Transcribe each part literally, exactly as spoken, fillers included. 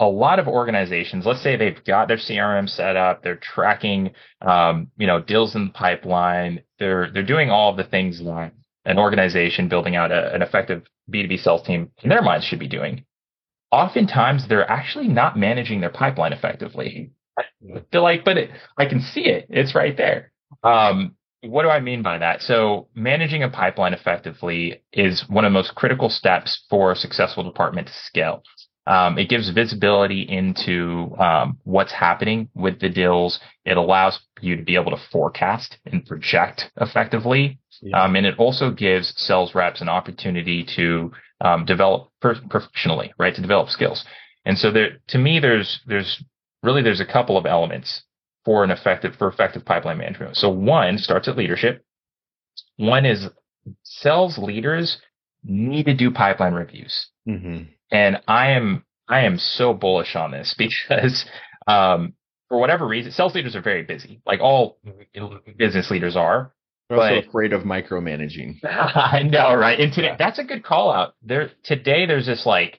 a lot of organizations, let's say they've got their C R M set up, they're tracking, um, you know, deals in the pipeline, they're they're doing all of the things that an organization building out a, an effective B two B sales team in their minds should be doing. Oftentimes, they're actually not managing their pipeline effectively. They're like, but it, I can see it; it's right there. Um, what do I mean by that? So, managing a pipeline effectively is one of the most critical steps for a successful department to scale. Um, it gives visibility into um, what's happening with the deals. It allows you to be able to forecast and project effectively. Yeah. Um, and it also gives sales reps an opportunity to um, develop per- professionally, right? To develop skills. And so there, to me, there's there's really there's a couple of elements for an effective for effective pipeline management. So one starts at leadership. One is sales leaders need to do pipeline reviews. Mm-hmm. And I am I am so bullish on this because um, for whatever reason, sales leaders are very busy, like all business leaders are. They're but, also afraid of micromanaging. I know, right? And today, that's a good call out. There today, there's this like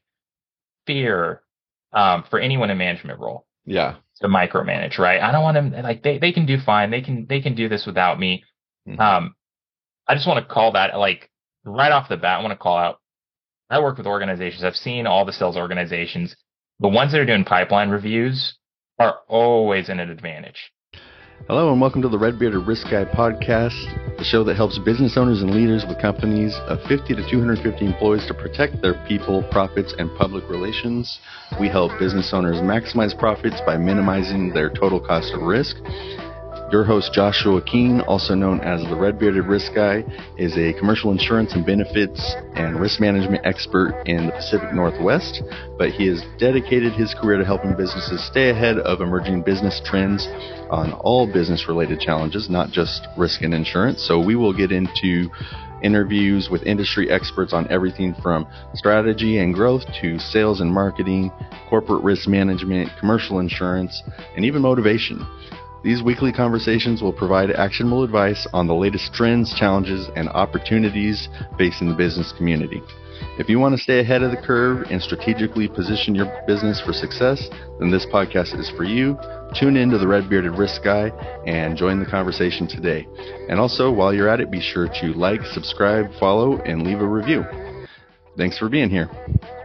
fear um, for anyone in management role. Yeah, to micromanage, right? I don't want them like they they can do fine. They can they can do this without me. Mm-hmm. Um, I just want to call that like right off the bat. I want to call out. I work with organizations. I've seen all the sales organizations. The ones that are doing pipeline reviews are always in an advantage. Hello and welcome to the Red Bearded Risk Guy podcast, the show that helps business owners and leaders with companies of fifty to two hundred fifty employees to protect their people, profits, and public relations. We help business owners maximize profits by minimizing their total cost of risk. Your host, Joshua Keene, also known as the Red Bearded Risk Guy, is a commercial insurance and benefits and risk management expert in the Pacific Northwest, but he has dedicated his career to helping businesses stay ahead of emerging business trends on all business-related challenges, not just risk and insurance. So we will get into interviews with industry experts on everything from strategy and growth to sales and marketing, corporate risk management, commercial insurance, and even motivation. These weekly conversations will provide actionable advice on the latest trends, challenges, and opportunities facing the business community. If you want to stay ahead of the curve and strategically position your business for success, then this podcast is for you. Tune in to the Red Bearded Risk Guy and join the conversation today. And also, while you're at it, be sure to like, subscribe, follow, and leave a review. Thanks for being here.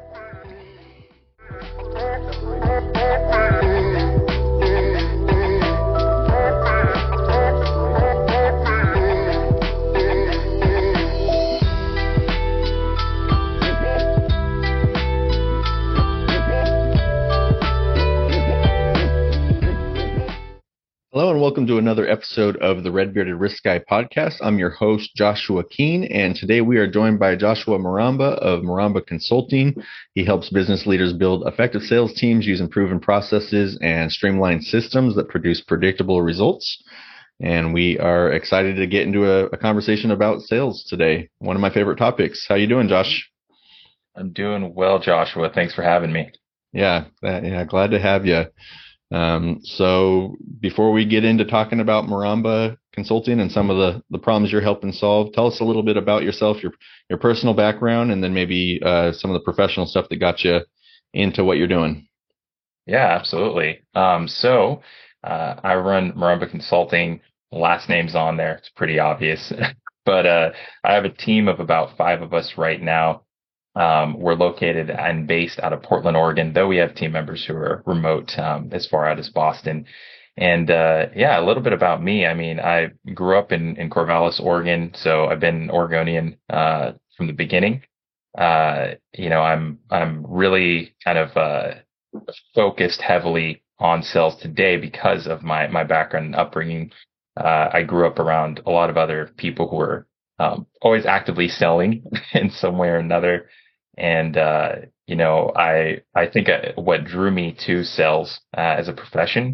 Hello and welcome to another episode of the Red Bearded Risk Guy podcast. I'm your host, Joshua Keene, and today we are joined by Joshua Maramba of Maramba Consulting. He helps business leaders build effective sales teams using proven processes and streamlined systems that produce predictable results. And we are excited to get into a, a conversation about sales today. One of my favorite topics. How you doing, Josh? I'm doing well, Joshua. Thanks for having me. Yeah, yeah, glad to have you. Um, so before we get into talking about Maramba Consulting and some of the, the problems you're helping solve, tell us a little bit about yourself, your your personal background, and then maybe uh, some of the professional stuff that got you into what you're doing. Yeah, absolutely. Um, so uh, I run Maramba Consulting. Last name's on there. It's pretty obvious. but uh, I have a team of about five of us right now. Um, we're located and based out of Portland, Oregon, though we have team members who are remote um, as far out as Boston. And uh, yeah, a little bit about me. I mean, I grew up in, in Corvallis, Oregon, so I've been Oregonian uh, from the beginning. Uh, you know, I'm I'm really kind of uh, focused heavily on sales today because of my my background and upbringing. Uh, I grew up around a lot of other people who were um, always actively selling in some way or another. And, uh, you know, I, I think what drew me to sales uh, as a profession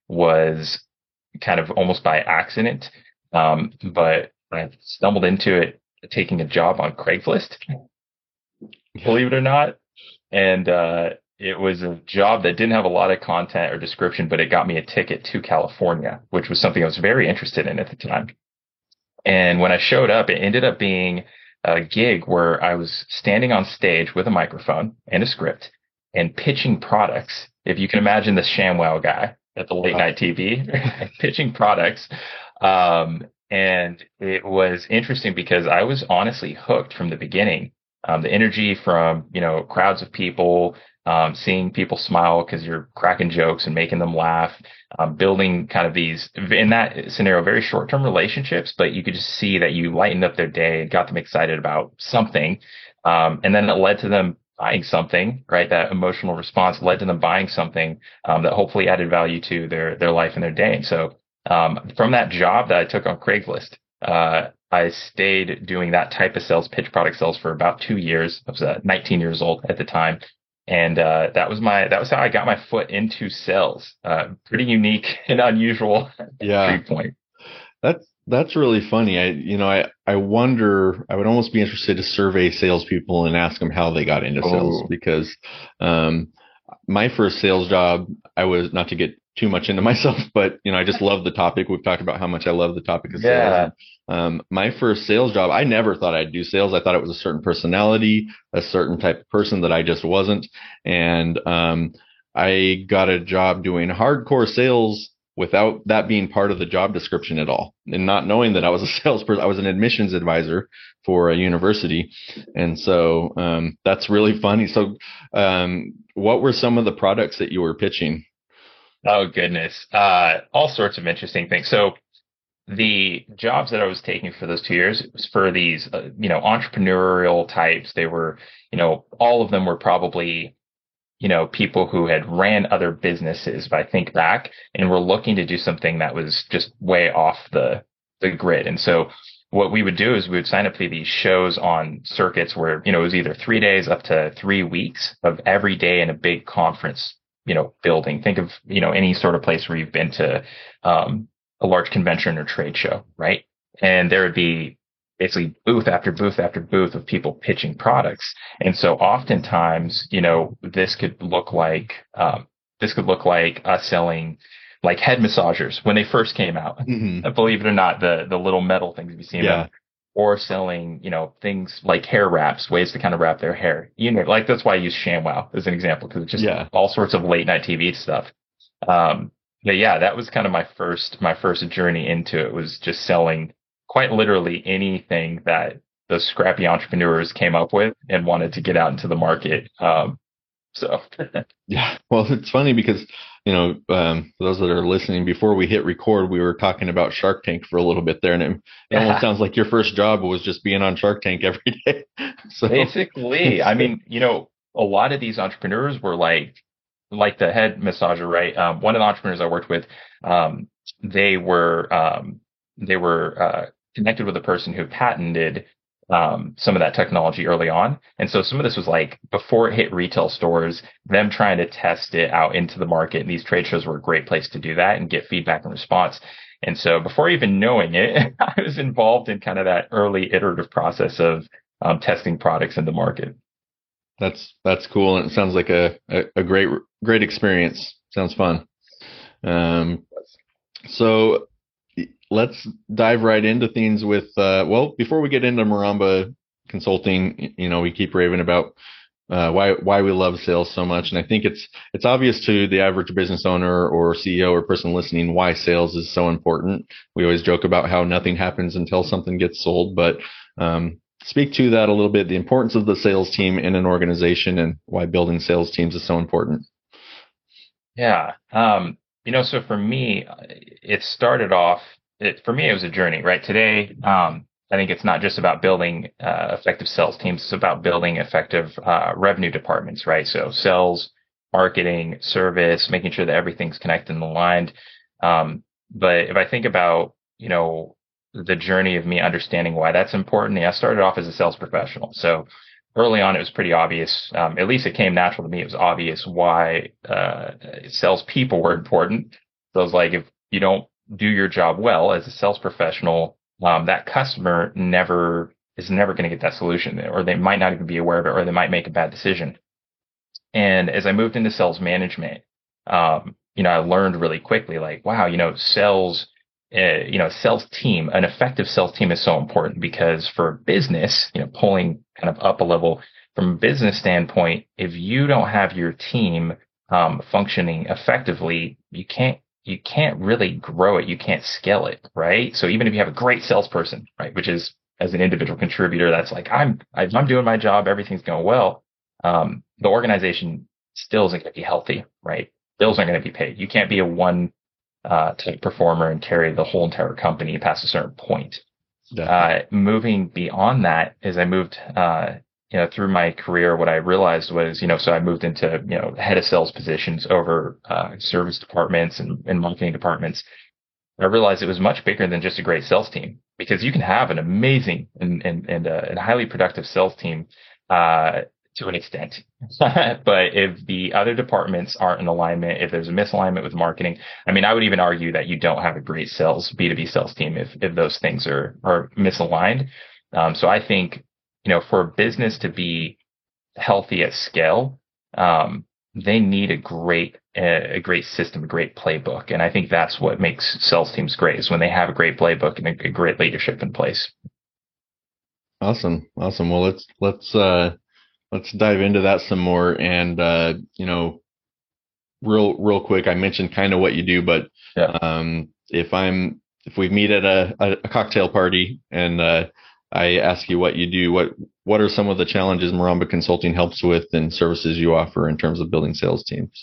was kind of almost by accident. Um, but I stumbled into it taking a job on Craigslist, believe it or not. And, uh, it was a job that didn't have a lot of content or description, but it got me a ticket to California, which was something I was very interested in at the time. And when I showed up, it ended up being a gig where I was standing on stage with a microphone and a script, and pitching products. If you can imagine the ShamWow guy at the late night T V, pitching products. Um, and it was interesting because I was honestly hooked from the beginning. Um, the energy from, you know, crowds of people, um, seeing people smile because you're cracking jokes and making them laugh, um, building kind of these, in that scenario, very short-term relationships, but you could just see that you lightened up their day and got them excited about something. Um, and then it led to them buying something, right? That emotional response led to them buying something, um, that hopefully added value to their, their life and their day. And so, um, from that job that I took on Craigslist, uh, I stayed doing that type of sales, pitch product sales, for about two years. I was uh, nineteen years old at the time. And, uh, that was my, that was how I got my foot into sales. Uh, pretty unique and unusual yeah. entry point. That's, that's really funny. I, you know, I, I wonder, I would almost be interested to survey salespeople and ask them how they got into oh. sales, because, um, my first sales job, I was, not to get too much into myself, but, you know, I just love the topic. We've talked about how much I love the topic of yeah. sales. Um, my first sales job, I never thought I'd do sales. I thought it was a certain personality, a certain type of person that I just wasn't. And, um, I got a job doing hardcore sales without that being part of the job description at all, and not knowing that I was a salesperson. I was an admissions advisor for a university. And so, um, that's really funny. So, um, what were some of the products that you were pitching? Oh, goodness. Uh, all sorts of interesting things. So the jobs that I was taking for those two years was for these, uh, you know, entrepreneurial types. They were, you know, all of them were probably, you know, people who had ran other businesses, if I think back, and were looking to do something that was just way off the, the grid. And so what we would do is we would sign up for these shows on circuits where, you know, it was either three days up to three weeks of every day in a big conference, you know, building. Think of, you know, any sort of place where you've been to, um, a large convention or trade show, right? And there would be basically booth after booth after booth of people pitching products. And so oftentimes, you know, this could look like, um, this could look like us selling like head massagers when they first came out. Mm-hmm. Believe it or not, the, the little metal things we see, yeah. them, or selling, you know, things like hair wraps, ways to kind of wrap their hair. You know, like that's why I use ShamWow as an example, because it's just yeah. all sorts of late night T V stuff. Um, but yeah, that was kind of my first, my first journey into it, was just selling quite literally anything that those scrappy entrepreneurs came up with and wanted to get out into the market. Um, so yeah, well, it's funny because, you know, um, for those that are listening, before we hit record, we were talking about Shark Tank for a little bit there, and it, it yeah. almost sounds like your first job was just being on Shark Tank every day. So basically, I mean, you know, a lot of these entrepreneurs were like, like the head massager, right? Um, one of the entrepreneurs I worked with, um, they were, um, they were, uh, connected with a person who patented, um, some of that technology early on. And so some of this was like before it hit retail stores, them trying to test it out into the market. And these trade shows were a great place to do that and get feedback and response. And so before even knowing it, I was involved in kind of that early iterative process of, um, testing products in the market. That's, that's cool. And it sounds like a, a, a great, great experience. Sounds fun. Um, so let's dive right into things with, uh, well, before we get into Maramba Consulting, you know, we keep raving about, uh, why, why we love sales so much. And I think it's, it's obvious to the average business owner or C E O or person listening why sales is so important. We always joke about how nothing happens until something gets sold, but, um, speak to that a little bit, the importance of the sales team in an organization and why building sales teams is so important. Yeah. Um, you know, so for me, it started off, it, for me, it was a journey, right? Today, um, I think it's not just about building uh, effective sales teams. It's about building effective uh, revenue departments, right? So sales, marketing, service, making sure that everything's connected and aligned. Um, but if I think about, you know, the journey of me understanding why that's important, yeah, I started off as a sales professional. So early on, it was pretty obvious. Um, at least it came natural to me. It was obvious why uh, salespeople were important. So it was like, if you don't do your job well as a sales professional, um, that customer never is never going to get that solution, or they might not even be aware of it, or they might make a bad decision. And as I moved into sales management, um, you know, I learned really quickly, like, wow, you know, sales. Uh, you know, sales team, an effective sales team is so important, because for business, you know, pulling kind of up a level, from a business standpoint, if you don't have your team um, functioning effectively, you can't you can't really grow it. You can't scale it, right? So even if you have a great salesperson, right, which is as an individual contributor, that's like I'm I'm doing my job, everything's going well. Um, the organization still isn't going to be healthy, right? Bills aren't going to be paid. You can't be a one uh, type performer and carry the whole entire company past a certain point. Uh, moving beyond that, as I moved, uh, you know, through my career, what I realized was, you know, so I moved into, you know, head of sales positions over uh, service departments and, and marketing departments. I realized it was much bigger than just a great sales team, because you can have an amazing and and and, uh, and highly productive sales team uh, to an extent, but if the other departments aren't in alignment, if there's a misalignment with marketing, I mean, I would even argue that you don't have a great sales B two B sales team if if those things are are misaligned. Um, so I think, you know, for a business to be healthy at scale, um, they need a great a great system, a great playbook. And I think that's what makes sales teams great, is when they have a great playbook and a, a great leadership in place. Awesome. Awesome. Well, let's, let's, uh, let's dive into that some more. And, uh, you know, real, real quick, I mentioned kind of what you do, but, yeah. um, if I'm, if we meet at a, a cocktail party and, uh, I ask you what you do, what, what are some of the challenges Maramba Consulting helps with and services you offer in terms of building sales teams?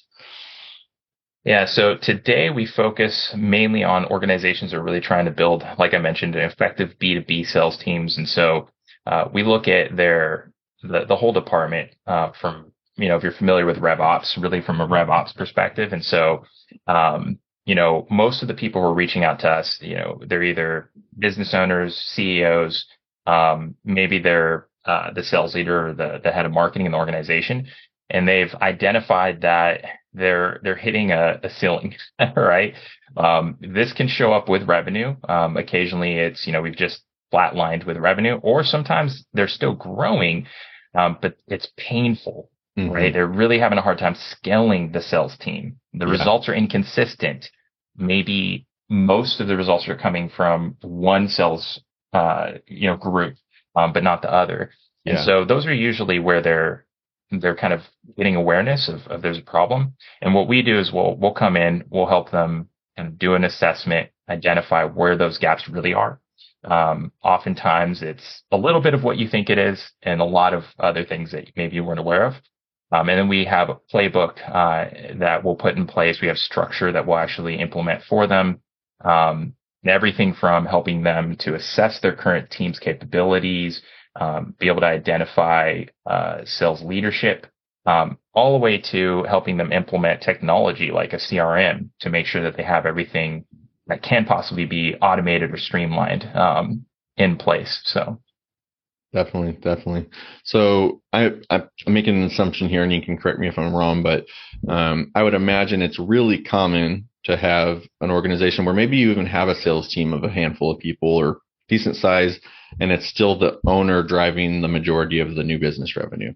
Yeah, so today we focus mainly on organizations that are really trying to build, like I mentioned, an effective B two B sales teams. And so uh, we look at their the, the whole department uh, from, you know, if you're familiar with RevOps, really from a RevOps perspective. And so, um, you know, most of the people who are reaching out to us, you know, they're either business owners, C E Os, um, maybe they're uh, the sales leader or the, the head of marketing in the organization, and they've identified that they're they're hitting a, a ceiling, right? Um, this can show up with revenue. Um, occasionally, it's, you know, we've just flatlined with revenue, or sometimes they're still growing, um, but it's painful, mm-hmm. right? They're really having a hard time scaling the sales team. The yeah. results are inconsistent. Maybe most of the results are coming from one sales, uh, you know, group, um, but not the other. And yeah. so those are usually where they're they're kind of getting awareness of, of there's a problem. And what we do is we'll we'll come in, we'll help them kind of do an assessment, identify where those gaps really are. Um, oftentimes it's a little bit of what you think it is, and a lot of other things that maybe you weren't aware of. Um, and then we have a playbook uh, that we'll put in place. We have structure that we'll actually implement for them. Um, and everything from helping them to assess their current team's capabilities, um, be able to identify uh, sales leadership, um, all the way to helping them implement technology like a C R M to make sure that they have everything that can possibly be automated or streamlined um, in place. So. Definitely, definitely. So I, I'm making an assumption here, and you can correct me if I'm wrong, but um, I would imagine it's really common to have an organization where maybe you even have a sales team of a handful of people or decent size, and it's still the owner driving the majority of the new business revenue.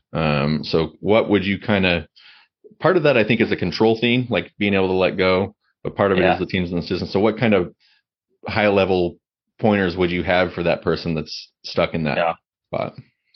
Um, so what would you kind of, part of that I think is a control theme, like being able to let go, but part of it yeah. is the teams and the system. So what kind of high level pointers would you have for that person that's stuck in that yeah. spot?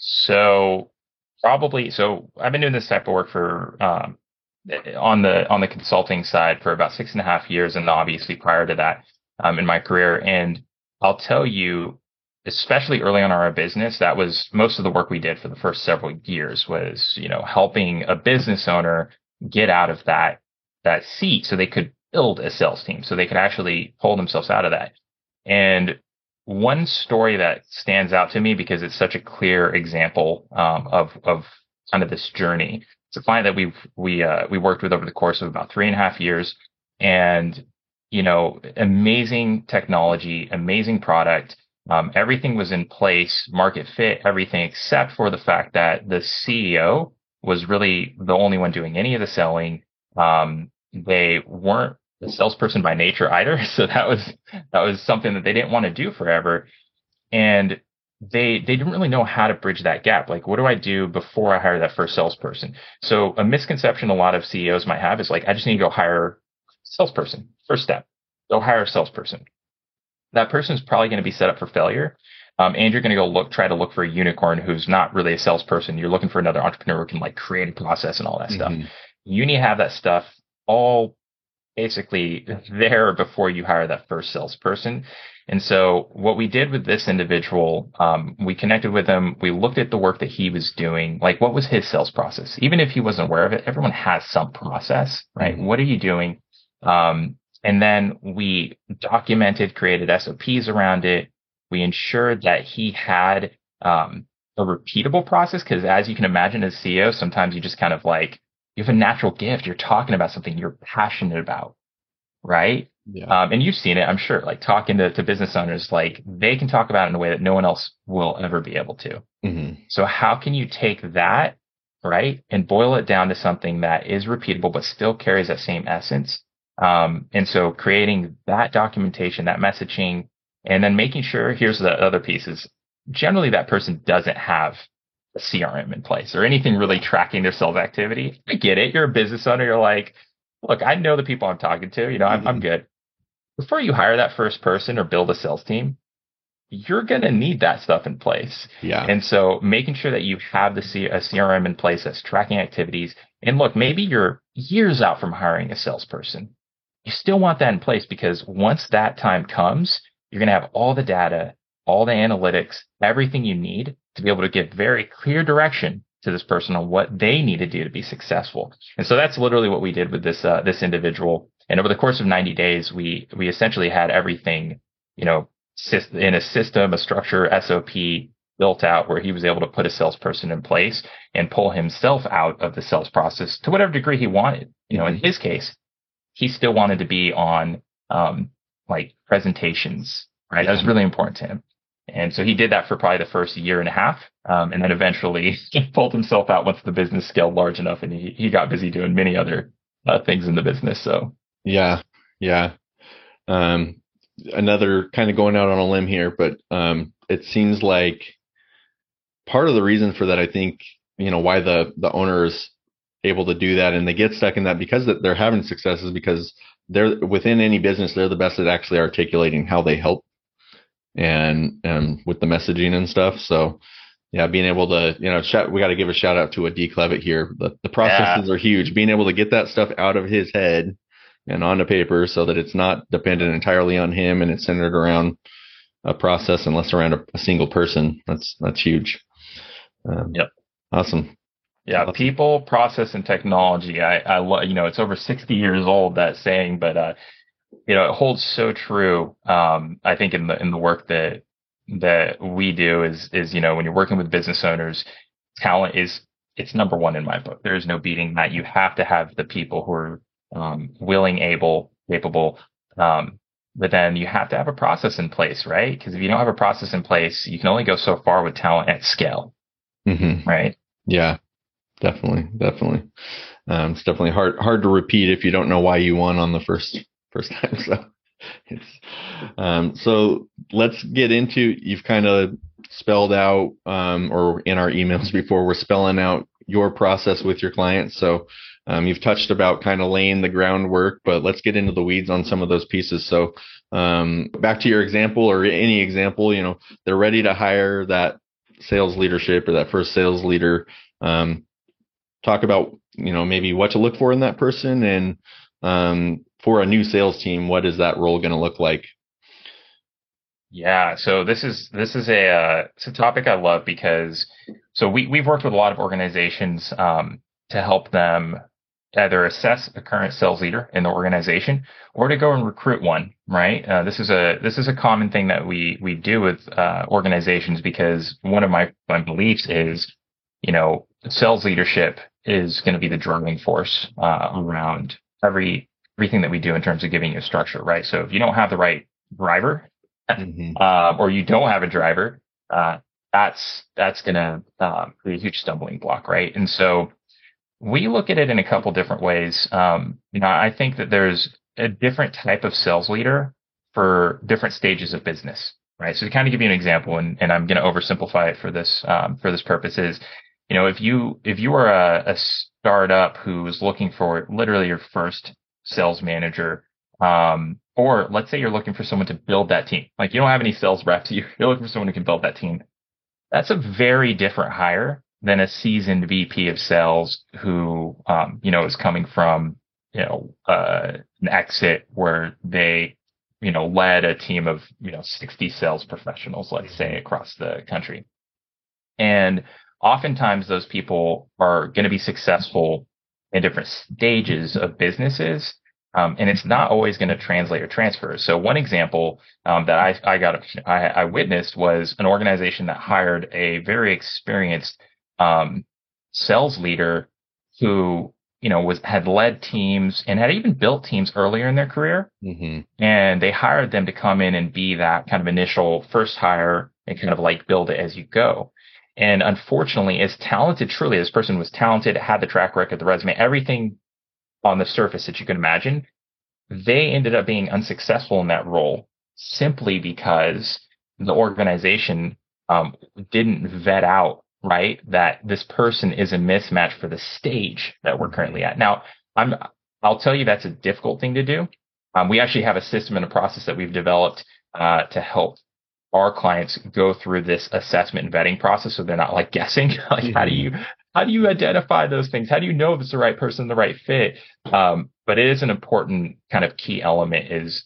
So probably, so I've been doing this type of work for, um, on the, on the consulting side for about six and a half years. And obviously prior to that, um, in my career. And I'll tell you, especially early on in our business, that was most of the work we did for the first several years was, you know, helping a business owner get out of that, that seat so they could build a sales team, so they could actually pull themselves out of that. And one story that stands out to me because it's such a clear example um, of of kind of this journey. It's a client that we've we uh, we worked with over the course of about three and a half years, and you know, amazing technology, amazing product. Um, everything was in place, market fit, everything except for the fact that the C E O was really the only one doing any of the selling. Um, they weren't a salesperson by nature either. So that was, that was something that they didn't want to do forever. And they, they didn't really know how to bridge that gap. Like, what do I do before I hire that first salesperson? So a misconception a lot of C E Os might have is like, I just need to go hire a salesperson. First step, go hire a salesperson. That person is probably going to be set up for failure Um, and you're going to go look, try to look for a unicorn who's not really a salesperson. You're looking for another entrepreneur who can like create a process and all that Mm-hmm. stuff. You need to have that stuff all basically there before you hire that first salesperson. And so what we did with this individual, um, we connected with him. We looked at the work that he was doing. Like, what was his sales process? Even if he wasn't aware of it, everyone has some process, right? Mm-hmm. What are you doing? Um, and then we documented, created S O Ps around it. We ensured that he had um, a repeatable process, because as you can imagine as C E O, sometimes you just kind of like, you have a natural gift. You're talking about something you're passionate about, right? Yeah. Um, and you've seen it, I'm sure, like talking to, to business owners, like they can talk about it in a way that no one else will ever be able to. Mm-hmm. So how can you take that, right, and boil it down to something that is repeatable but still carries that same essence? Um, and so creating that documentation, that messaging, and then making sure, here's the other pieces. Generally, that person doesn't have a C R M in place or anything really tracking their sales activity. I get it. You're a business owner. You're like, look, I know the people I'm talking to. You know, I'm, mm-hmm. I'm good. Before you hire that first person or build a sales team, you're going to need that stuff in place. Yeah. And so making sure that you have the C- a C R M in place that's tracking activities. And look, maybe you're years out from hiring a salesperson. You still want that in place, because once that time comes, you're going to have all the data, all the analytics, everything you need to be able to give very clear direction to this person on what they need to do to be successful. And so that's literally what we did with this uh, this individual. And over the course of ninety days, we we essentially had everything, you know, in a system, a structure, S O P built out, where he was able to put a salesperson in place and pull himself out of the sales process to whatever degree he wanted. You know, mm-hmm. in his case, he still wanted to be on um, like presentations, right? Yeah. That was really important to him. And so he did that for probably the first year and a half. Um, and then eventually he pulled himself out once the business scaled large enough, and he, he got busy doing many other uh, things in the business. So, yeah, yeah. Um, another kind of going out on a limb here, but um, it seems like part of the reason for that, I think, you know, why the, the owner is able to do that and they get stuck in that because they're having success is because they're within any business, they're the best at actually articulating how they help. And um, with the messaging and stuff. So, yeah, being able to, you know, shout, we got to give a shout out to a D Clevitt here. The, the processes yeah. are huge. Being able to get that stuff out of his head and onto paper so that it's not dependent entirely on him and it's centered around a process and less around a, a single person. That's that's huge. Um, yep. Awesome. Yeah, awesome. People, process, and technology. I, I love, you know, it's over sixty years old, that saying, but uh, you know, it holds so true. Um, I think in the in the work that that we do is is you know, when you're working with business owners, talent is it's number one in my book. There is no beating that. You have to have the people who are um, willing, able, capable. Um, but then you have to have a process in place, right? Because if you don't have a process in place, you can only go so far with talent at scale, mm-hmm. right? Yeah, definitely, definitely. Um, it's definitely hard hard to repeat if you don't know why you won on the first. First time. So it's um, so let's get into, you've kind of spelled out um, or in our emails before, we're spelling out your process with your clients. So um, you've touched about kind of laying the groundwork, but let's get into the weeds on some of those pieces. So um, back to your example or any example, you know, they're ready to hire that sales leadership or that first sales leader. Um, talk about, you know, maybe what to look for in that person, and um, for a new sales team, what is that role going to look like? Yeah, so this is this is a uh, it's a topic I love, because so we we've worked with a lot of organizations um, to help them either assess a current sales leader in the organization or to go and recruit one. Right? Uh, this is a this is a common thing that we we do with uh, organizations, because one of my my beliefs is, you know, sales leadership is going to be the driving force uh, around every. everything that we do in terms of giving you a structure, right? So if you don't have the right driver, mm-hmm. uh, or you don't have a driver, uh, that's that's going to uh, be a huge stumbling block, right? And so we look at it in a couple different ways. Um, you know, I think that there's a different type of sales leader for different stages of business, right? So to kind of give you an example, and, and I'm going to oversimplify it for this um, for this purpose, is, you know, if you if you are a, a startup who is looking for literally your first sales manager, Um, or let's say you're looking for someone to build that team. Like you don't have any sales reps. You're looking for someone who can build that team. That's a very different hire than a seasoned V P of sales who, um, you know, is coming from, you know, uh, an exit where they, you know, led a team of, you know, sixty sales professionals, let's say, across the country. And oftentimes those people are going to be successful in different stages of businesses. Um, and it's not always going to translate or transfer. So one example um, that I, I got, I, I witnessed was an organization that hired a very experienced um, sales leader who, you know, was had led teams and had even built teams earlier in their career. Mm-hmm. And they hired them to come in and be that kind of initial first hire and kind of like build it as you go. And unfortunately, as talented, truly, this person was talented, had the track record, the resume, everything on the surface that you can imagine, they ended up being unsuccessful in that role simply because the organization um, didn't vet out, right, that this person is a mismatch for the stage that we're currently at. Now, I'm, I'll tell you that's a difficult thing to do. Um, we actually have a system and a process that we've developed uh, to help our clients go through this assessment and vetting process so they're not like guessing. Like, mm-hmm. how do you how do you identify those things? How do you know if it's the right person, the right fit? Um, but it is an important kind of key element is,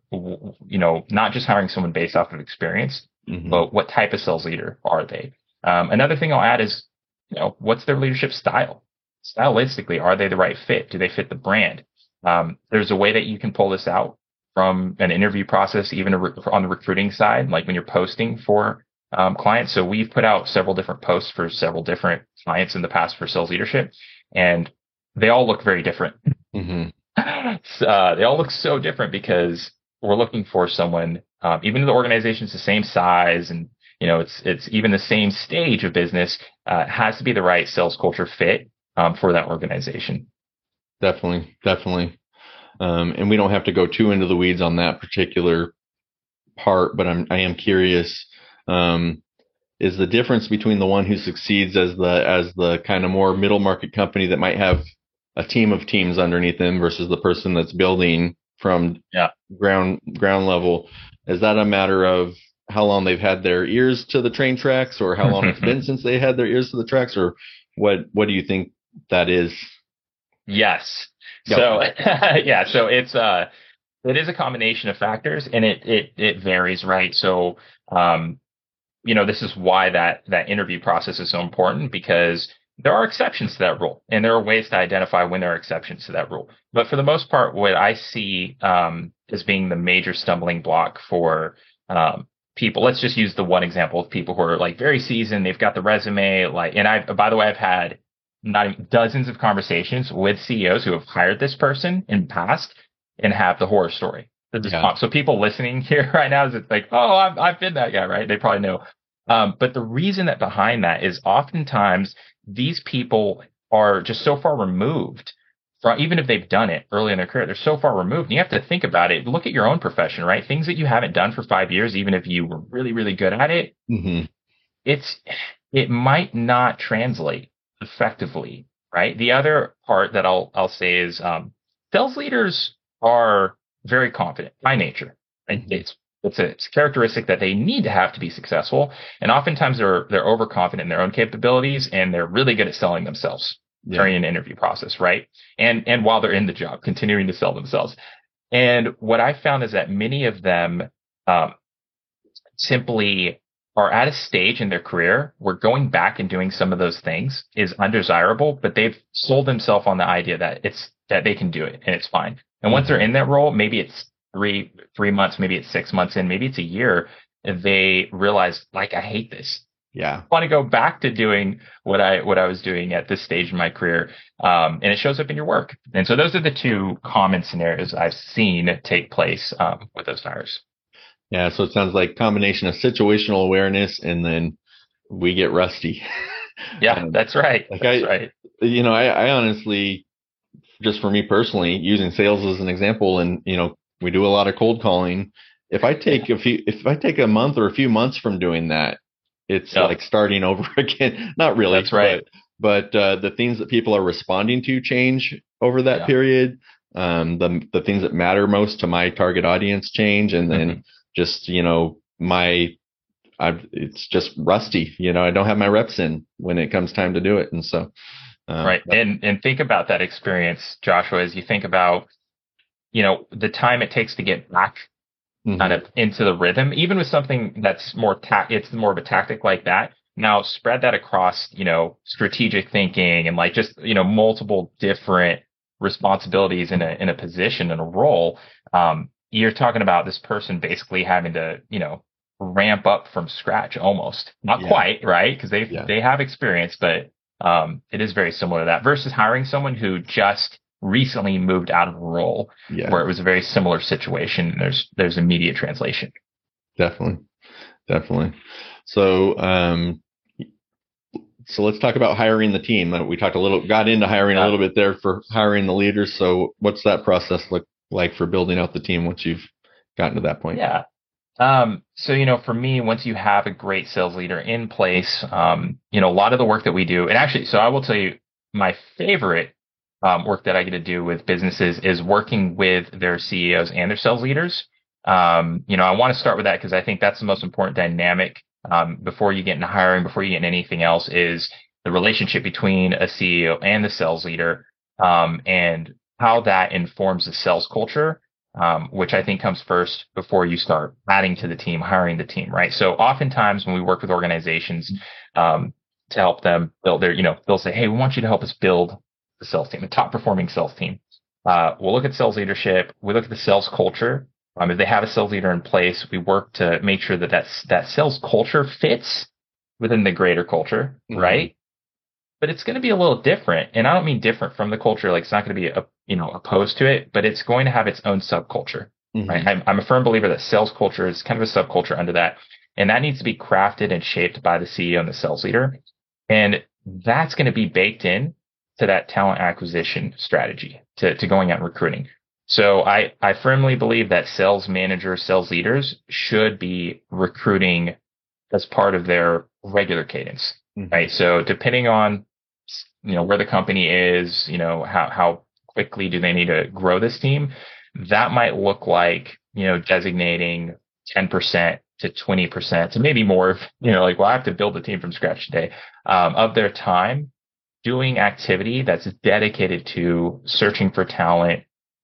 you know, not just hiring someone based off of experience, mm-hmm. but what type of sales leader are they? Um, another thing I'll add is, you know, what's their leadership style? Stylistically, are they the right fit? Do they fit the brand? Um, there's a way that you can pull this out from an interview process, even a re- on the recruiting side, like when you're posting for um, clients. So we've put out several different posts for several different clients in the past for sales leadership, and they all look very different. Mm-hmm. uh, they all look so different because we're looking for someone, um, even if the organization's the same size and, you know, it's it's even the same stage of business, uh, it has to be the right sales culture fit um, for that organization. Definitely, definitely. Um, and we don't have to go too into the weeds on that particular part, but I'm I am curious. Um, is the difference between the one who succeeds as the as the kind of more middle market company that might have a team of teams underneath them versus the person that's building from yeah. ground ground level? Is that a matter of how long they've had their ears to the train tracks, or how long it's been since they had their ears to the tracks, or what what do you think that is? Yes. Yep. So yeah, so it's uh it is a combination of factors, and it it it varies, right? So um you know, this is why that that interview process is so important, because there are exceptions to that rule, and there are ways to identify when there are exceptions to that rule. But for the most part, what I see um as being the major stumbling block for um people, let's just use the one example of people who are like very seasoned, they've got the resume, like, and I by the way, I've had not even dozens of conversations with C E Os who have hired this person in the past and have the horror story. Yeah. So people listening here right now is it's like, oh, I've, I've been that guy, right? They probably know. Um, but the reason that behind that is oftentimes these people are just so far removed from, even if they've done it early in their career, they're so far removed. And you have to think about it. Look at your own profession, right? Things that you haven't done for five years, even if you were really, really good at it, mm-hmm. it's, it might not translate effectively, right? The other part that I'll I'll say is um, sales leaders are very confident by nature. Right? Mm-hmm. It's it's a, it's a characteristic that they need to have to be successful, and oftentimes they're they're overconfident in their own capabilities, and they're really good at selling themselves yeah. during an interview process, right? And and while they're in the job, continuing to sell themselves. And what I found is that many of them um, simply are at a stage in their career where going back and doing some of those things is undesirable, but they've sold themselves on the idea that it's that they can do it and it's fine. And once they're in that role, maybe it's three three months, maybe it's six months in, maybe it's a year, they realize, like, I hate this. Yeah, I want to go back to doing what I what I was doing at this stage in my career, um, and it shows up in your work. And so those are the two common scenarios I've seen take place um, with those hires. Yeah, so it sounds like a combination of situational awareness, and then we get rusty. Yeah, um, that's right. Like that's I, right. You know, I, I honestly, just for me personally, using sales as an example, and you know, we do a lot of cold calling. If I take a few, if I take a month or a few months from doing that, it's yep. like starting over again. Not really. That's right. But, but uh, the things that people are responding to change over that yeah. period. Um, the the things that matter most to my target audience change, and then mm-hmm. just you know my I've, it's just rusty. You know, I don't have my reps in when it comes time to do it. And so, um, right. And, and think about that experience, Joshua, as you think about, you know, the time it takes to get back mm-hmm. kind of into the rhythm, even with something that's more, ta- it's more of a tactic like that. Now spread that across, you know, strategic thinking and like just, you know, multiple different responsibilities in a, in a position and a role. Um, you're talking about this person basically having to, you know, ramp up from scratch almost. Not yeah. quite, right? Because they yeah. they have experience, but um, it is very similar to that versus hiring someone who just recently moved out of a role yeah. where it was a very similar situation. And there's there's immediate translation. Definitely, definitely. So um, so let's talk about hiring the team. We talked a little, got into hiring yeah. a little bit there for hiring the leaders. So what's that process look like for building out the team once you've gotten to that point? Yeah. Um, so, you know, for me, once you have a great sales leader in place, um, you know, a lot of the work that we do, and actually, so I will tell you my favorite um, work that I get to do with businesses is working with their C E Os and their sales leaders. Um, you know, I want to start with that because I think that's the most important dynamic um, before you get into hiring, before you get into anything else, is the relationship between a C E O and the sales leader um, and how that informs the sales culture. Um, which I think comes first before you start adding to the team, hiring the team, right? So oftentimes when we work with organizations um, to help them build their, you know, they'll say, hey, we want you to help us build the sales team, a top performing sales team. Uh, we'll look at sales leadership. We look at the sales culture. Um, if they have a sales leader in place, we work to make sure that that's, that sales culture fits within the greater culture, mm-hmm. right? But it's going to be a little different. And I don't mean different from the culture. Like it's not going to be, a, you know, opposed to it, but it's going to have its own subculture, mm-hmm. right? I'm, I'm a firm believer that sales culture is kind of a subculture under that. And that needs to be crafted and shaped by the C E O and the sales leader. And that's going to be baked in to that talent acquisition strategy, to, to going out and recruiting. So I, I firmly believe that sales managers, sales leaders should be recruiting as part of their regular cadence. Mm-hmm. Right. So depending on, you know, where the company is, you know, how, how quickly do they need to grow this team? That might look like, you know, designating ten percent to twenty percent to maybe more, you know, like, well, I have to build a team from scratch today, um, of their time doing activity that's dedicated to searching for talent,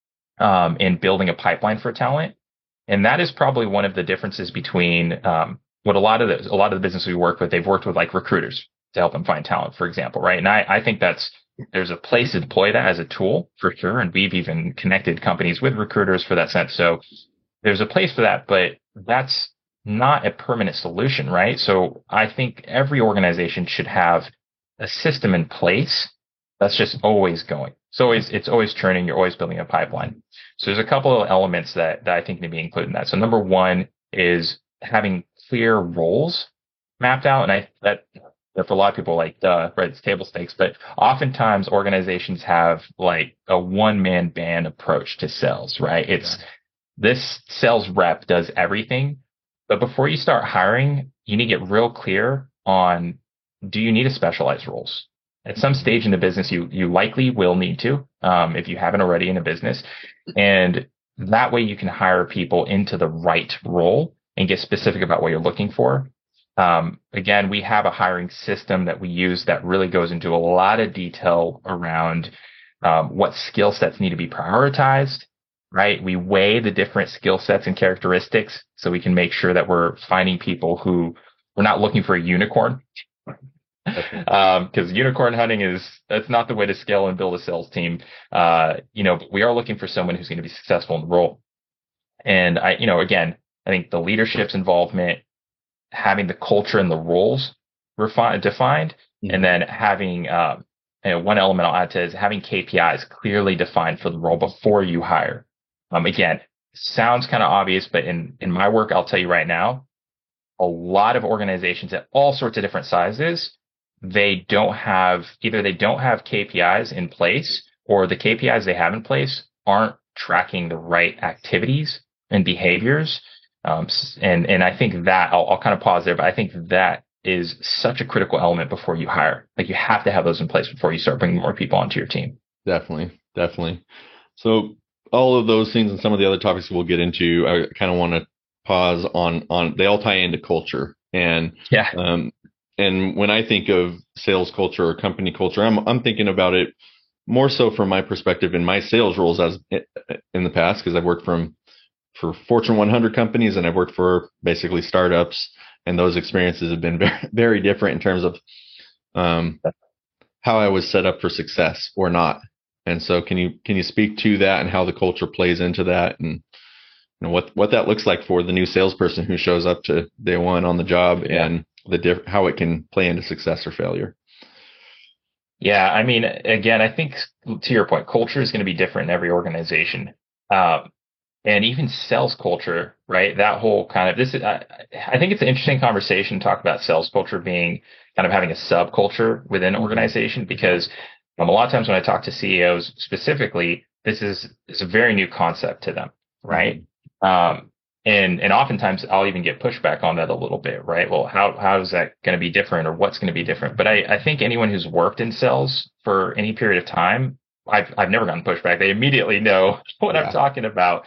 um, and building a pipeline for talent. And that is probably one of the differences between, um, what a lot of the, a lot of the businesses we work with, they've worked with like recruiters to help them find talent, for example, right? And I, I think that's, there's a place to deploy that as a tool for sure. And we've even connected companies with recruiters for that sense. So there's a place for that, but that's not a permanent solution, right? So I think every organization should have a system in place that's just always going. So always, it's always churning. You're always building a pipeline. So there's a couple of elements that, that I think need to be included in that. So number one is having clear roles mapped out. And I, that, that for a lot of people, like, duh, right, it's table stakes, but oftentimes organizations have like a one man band approach to sales, right? It's yeah. This sales rep does everything, but before you start hiring, you need to get real clear on, do you need a specialized roles? At some stage in the business, you, you likely will need to, um, if you haven't already in a business. And that way you can hire people into the right role and get specific about what you're looking for. Um, again, we have a hiring system that we use that really goes into a lot of detail around um, what skill sets need to be prioritized, right? We weigh the different skill sets and characteristics so we can make sure that we're finding people who we're not looking for a unicorn. Um, cause unicorn hunting is, that's not the way to scale and build a sales team. Uh, you know, we are looking for someone who's going to be successful in the role. And I, you know, again, I think the leadership's involvement, having the culture and the roles refined, defined, mm-hmm. and then having, um, you know, one element I'll add to is having K P Is clearly defined for the role before you hire. Um, again, sounds kind of obvious, but in, in my work, I'll tell you right now, a lot of organizations at all sorts of different sizes, they don't have, either they don't have K P Is in place, or the K P Is they have in place aren't tracking the right activities and behaviors. Um, and, and I think that I'll, I'll kind of pause there, but I think that is such a critical element before you hire. Like you have to have those in place before you start bringing more people onto your team. Definitely. Definitely. So all of those things and some of the other topics we'll get into, I kind of want to pause on on. They all tie into culture, and Yeah. Um, and when I think of sales culture or company culture, I'm I'm thinking about it more so from my perspective in my sales roles as in the past, because I've worked from for Fortune one hundred companies and I've worked for basically startups, and those experiences have been very, very different in terms of um, how I was set up for success or not. And so, can you can you speak to that and how the culture plays into that, and you know, what what that looks like for the new salesperson who shows up to day one on the job, yeah. and the diff- how it can play into success or failure? Yeah, I mean, again, I think to your point, culture is going to be different in every organization. Um, and even sales culture, right? That whole kind of this is, I, I think it's an interesting conversation to talk about sales culture being kind of having a subculture within an organization, because um, a lot of times when I talk to C E Os specifically, this is, is a very new concept to them, right? Mm-hmm. Um, and, and oftentimes I'll even get pushback on that a little bit, right? Well, how, how is that going to be different, or what's going to be different? But I, I think anyone who's worked in sales for any period of time, I've, I've never gotten pushback. They immediately know what yeah. I'm talking about.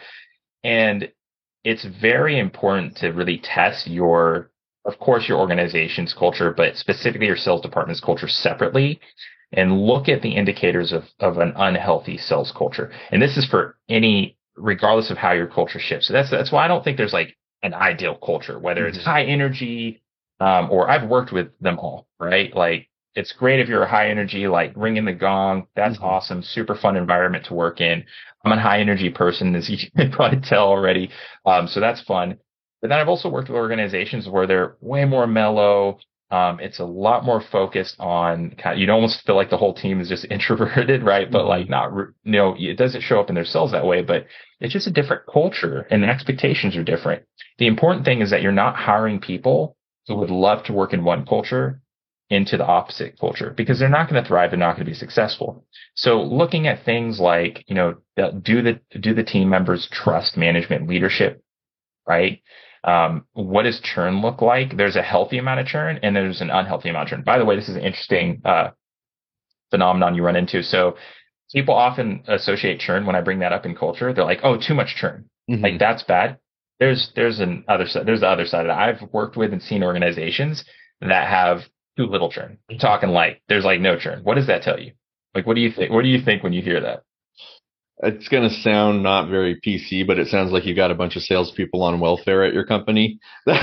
And it's very important to really test your, of course, your organization's culture, but specifically your sales department's culture separately, and look at the indicators of, of an unhealthy sales culture. And this is for any, regardless of how your culture shifts. So that's, that's why I don't think there's like an ideal culture, whether it's mm-hmm. high energy, um, or I've worked with them all, right? Like, it's great if you're a high energy, like ringing the gong. That's mm-hmm. awesome. Super fun environment to work in. I'm a high energy person, as you can probably tell already. Um, so that's fun. But then I've also worked with organizations where they're way more mellow. Um, it's a lot more focused on kind of, you'd almost feel like the whole team is just introverted, right? But mm-hmm. like not, you know, it doesn't show up in their sales that way, but it's just a different culture and the expectations are different. The important thing is that you're not hiring people who would love to work in one culture into the opposite culture, because they're not going to thrive. They're not going to be successful. So looking at things like, you know, do the, do the team members trust management leadership, right? Um, what does churn look like? There's a healthy amount of churn and there's an unhealthy amount of churn. By the way, this is an interesting, uh, phenomenon you run into. So people often associate churn when I bring that up in culture. They're like, oh, too much churn. Mm-hmm. Like that's bad. There's, there's an other side. There's the other side of that. I've worked with and seen organizations that have too little churn. I'm talking like there's like no churn. What does that tell you? Like, what do you think? What do you think when you hear that? It's going to sound not very P C, but it sounds like you got a bunch of salespeople on welfare at your company.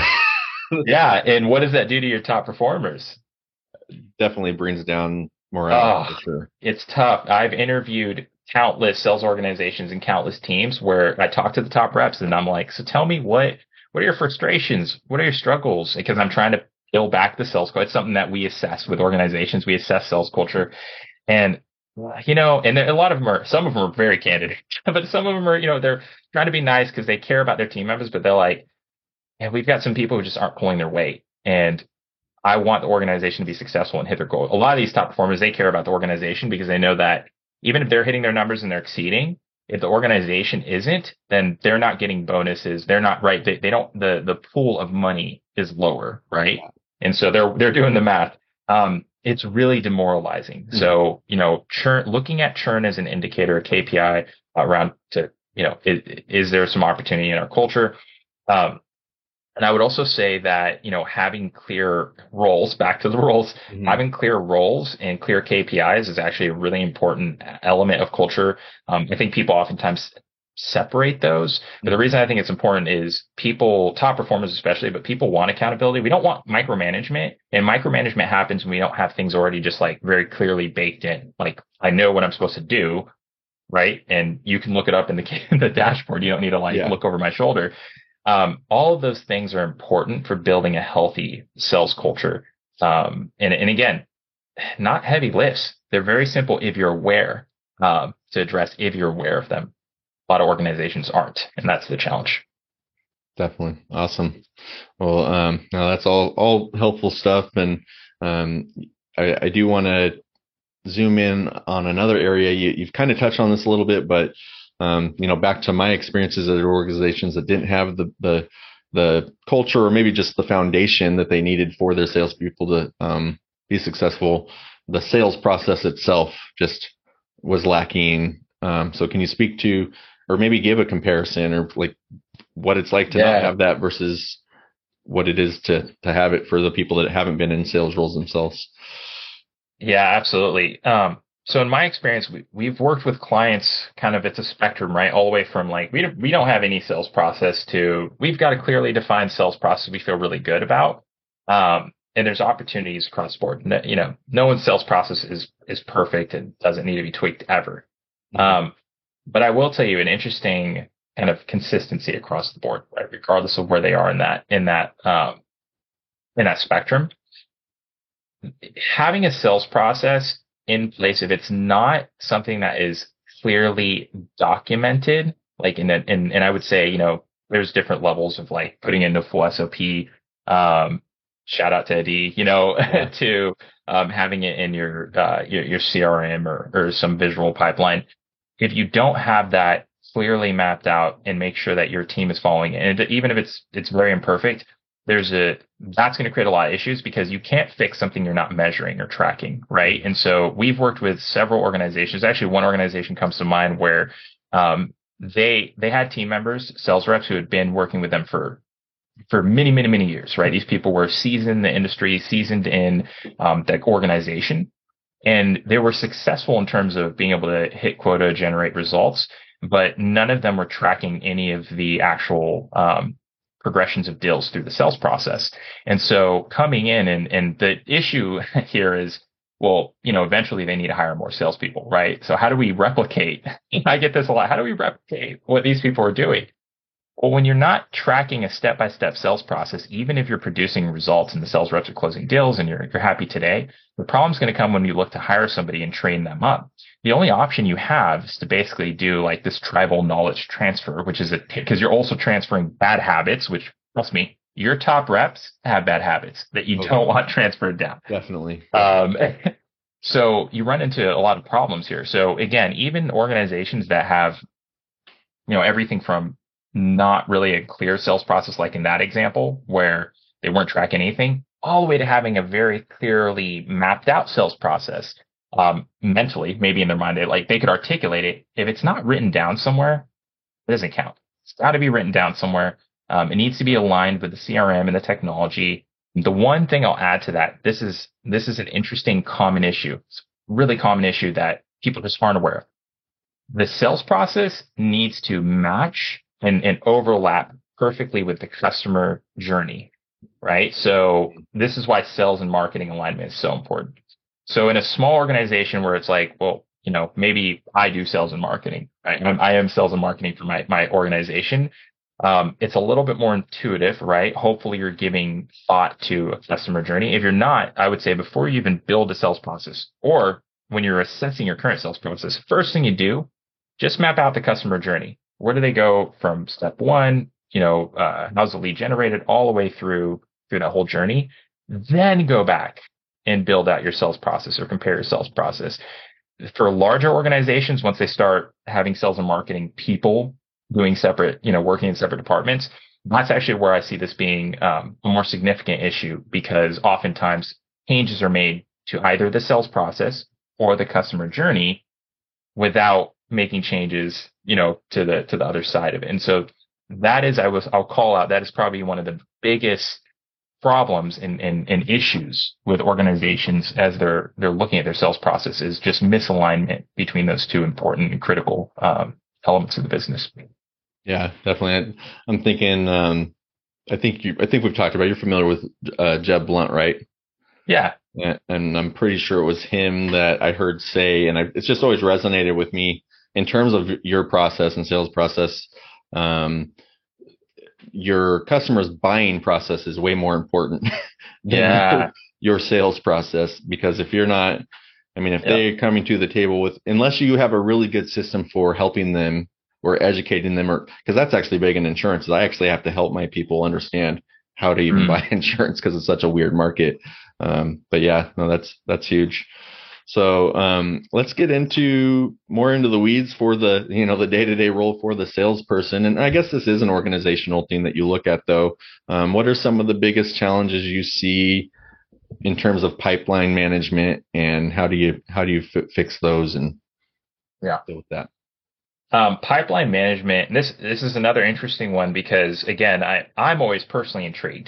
Yeah. And what does that do to your top performers? Definitely brings down morale. Oh, for sure. It's tough. I've interviewed countless sales organizations and countless teams where I talk to the top reps and I'm like, so tell me what, what are your frustrations? What are your struggles? Because I'm trying to build back the sales culture. It's something that we assess with organizations. We assess sales culture. And, you know, and there, a lot of them are, some of them are very candid, but some of them are, you know, they're trying to be nice because they care about their team members, but they're like, and we've got some people who just aren't pulling their weight. And I want the organization to be successful and hit their goal. A lot of these top performers, they care about the organization because they know that even if they're hitting their numbers and they're exceeding, if the organization isn't, then they're not getting bonuses. They're not right. They, they don't, the, the pool of money is lower, right? And so they're, they're doing the math. Um, it's really demoralizing. Mm-hmm. So, you know, churn, looking at churn as an indicator, a K P I around to, you know, is, is there some opportunity in our culture? Um, and I would also say that, you know, having clear roles, back to the roles, mm-hmm. having clear roles and clear K P Is is actually a really important element of culture. Um, I think people oftentimes separate those. But the reason I think it's important is people, top performers especially, but people want accountability. We don't want micromanagement, and micromanagement happens when we don't have things already just like very clearly baked in. Like, I know what I'm supposed to do, right? And you can look it up in the, in the dashboard. You don't need to like yeah. look over my shoulder. Um, all of those things are important for building a healthy sales culture. Um, and, and again, not heavy lifts. They're very simple if you're aware, um, to address if you're aware of them. A lot of organizations aren't, and that's the challenge. Definitely. Awesome. Well, um, now that's all, all helpful stuff. And, um, I, I do want to zoom in on another area. You, you've kind of touched on this a little bit, but, um, you know, back to my experiences at organizations that didn't have the, the, the culture or maybe just the foundation that they needed for their salespeople to, um, be successful. The sales process itself just was lacking. Um, so can you speak to or maybe give a comparison or like what it's like to yeah. not have that versus what it is to, to have it for the people that haven't been in sales roles themselves. Yeah, absolutely. Um, so in my experience, we, we've worked with clients kind of, it's a spectrum, right? All the way from like, we don't, we don't have any sales process to we've got a clearly defined sales process we feel really good about. Um, and there's opportunities across the board. No, you know, no one's sales process is, is perfect and doesn't need to be tweaked ever. Mm-hmm. Um, but I will tell you an interesting kind of consistency across the board, right? Regardless of where they are in that, in that, um, in that spectrum. Having a sales process in place, if it's not something that is clearly documented, like in, a, in and I would say, you know, there's different levels of like putting in a full S O P, um, shout out to Eddie, you know, yeah. to, um, having it in your, uh, your, your C R M or, or some visual pipeline. If you don't have that clearly mapped out and make sure that your team is following it, and even if it's, it's very imperfect, there's a, that's going to create a lot of issues because you can't fix something you're not measuring or tracking, right? And so we've worked with several organizations. Actually, one organization comes to mind where, um, they, they had team members, sales reps who had been working with them for, for many, many, many years, right? These people were seasoned in the industry, seasoned in, um, the organization, and they were successful in terms of being able to hit quota, generate results, but none of them were tracking any of the actual, um, progressions of deals through the sales process. And so coming in and, and the issue here is, well, you know, eventually they need to hire more salespeople, right? So how do we replicate? I get this a lot. How do we replicate what these people are doing? Well, when you're not tracking a step-by-step sales process, even if you're producing results and the sales reps are closing deals and you're, you're happy today, the problem's going to come when you look to hire somebody and train them up. The only option you have is to basically do like this tribal knowledge transfer, which is a, because you're also transferring bad habits, which, trust me, your top reps have bad habits that you okay. don't want transferred down. Definitely. Um, so you run into a lot of problems here. So again, even organizations that have, you know, everything from not really a clear sales process, like in that example where they weren't tracking anything, all the way to having a very clearly mapped out sales process, um, mentally, maybe in their mind, they, like they could articulate it. If it's not written down somewhere, it doesn't count. It's got to be written down somewhere. Um, it needs to be aligned with the C R M and the technology. The one thing I'll add to that, this is, this is an interesting common issue. It's a really common issue that people just aren't aware of. The sales process needs to match and, and overlap perfectly with the customer journey, right? So this is why sales and marketing alignment is so important. So in a small organization where it's like, well, you know, maybe I do sales and marketing, right? I'm, I am sales and marketing for my, my organization. Um, it's a little bit more intuitive, right? Hopefully you're giving thought to a customer journey. If you're not, I would say before you even build a sales process or when you're assessing your current sales process, first thing you do, just map out the customer journey. Where do they go from step one? You know, uh, how's the lead generated all the way through, through that whole journey? Then go back and build out your sales process or compare your sales process. For larger organizations, once they start having sales and marketing people doing separate, you know, working in separate departments, that's actually where I see this being um, a more significant issue because oftentimes changes are made to either the sales process or the customer journey without making changes, you know, to the, to the other side of it. And so that is, I was, I'll call out, that is probably one of the biggest problems and, and, and issues with organizations as they're, they're looking at their sales process is just misalignment between those two important and critical, um, elements of the business. Yeah, definitely. I'm thinking, um, I think you, I think we've talked about, you're familiar with, uh, Jeb Blunt, right? Yeah. Yeah. And I'm pretty sure it was him that I heard say, and I, it's just always resonated with me in terms of your process and sales process. Um, your customer's buying process is way more important than yeah. your sales process, because if you're not, I mean, if yep. they're coming to the table with, unless you have a really good system for helping them or educating them, or because that's actually big in insurance, is I actually have to help my people understand how to even mm. buy insurance because it's such a weird market. Um, but yeah, no, that's, that's huge. So, um, let's get into more into the weeds for the, you know, the day-to-day role for the salesperson. And I guess this is an organizational thing that you look at though. Um, what are some of the biggest challenges you see in terms of pipeline management, and how do you, how do you f- fix those and yeah. deal with that? Um, pipeline management. And this this is another interesting one because again, I I'm always personally intrigued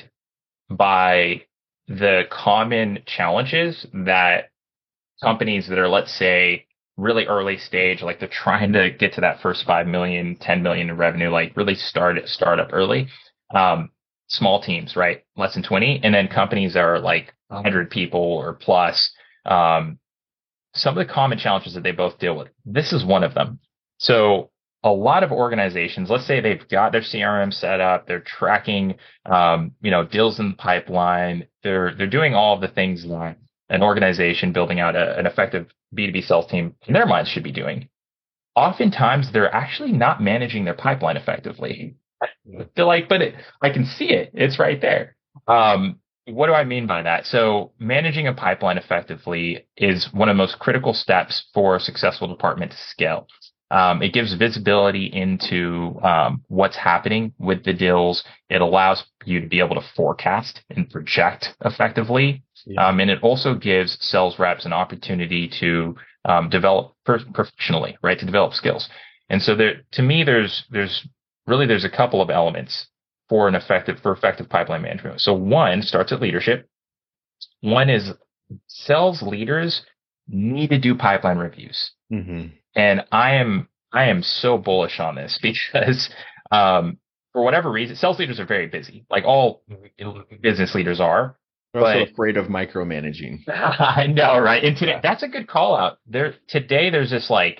by the common challenges that companies that are, let's say, really early stage, like they're trying to get to that first five million, ten million in revenue, like really start start up early. Um, small teams, right? Less than twenty. And then companies that are like one hundred people or plus. Um, some of the common challenges that they both deal with. This is one of them. So a lot of organizations, let's say they've got their C R M set up, they're tracking, um, you know, deals in the pipeline. They're, they're doing all of the things that an organization building out a, an effective B two B sales team in their minds should be doing. Oftentimes they're actually not managing their pipeline effectively. They're like, but it, I can see it. It's right there. Um, what do I mean by that? So managing a pipeline effectively is one of the most critical steps for a successful department to scale. Um, it gives visibility into um, what's happening with the deals. It allows you to be able to forecast and project effectively. Yeah. Um, and it also gives sales reps an opportunity to um, develop per- professionally, right? To develop skills. And so there, to me, there's there's really there's a couple of elements for an effective for effective pipeline management. So one starts at leadership. One is sales leaders need to do pipeline reviews. Mm-hmm. And I am I am so bullish on this because um, for whatever reason, sales leaders are very busy, like all business leaders are. They're also afraid of micromanaging. I know, right? And today, that's a good call out. There today, there's this like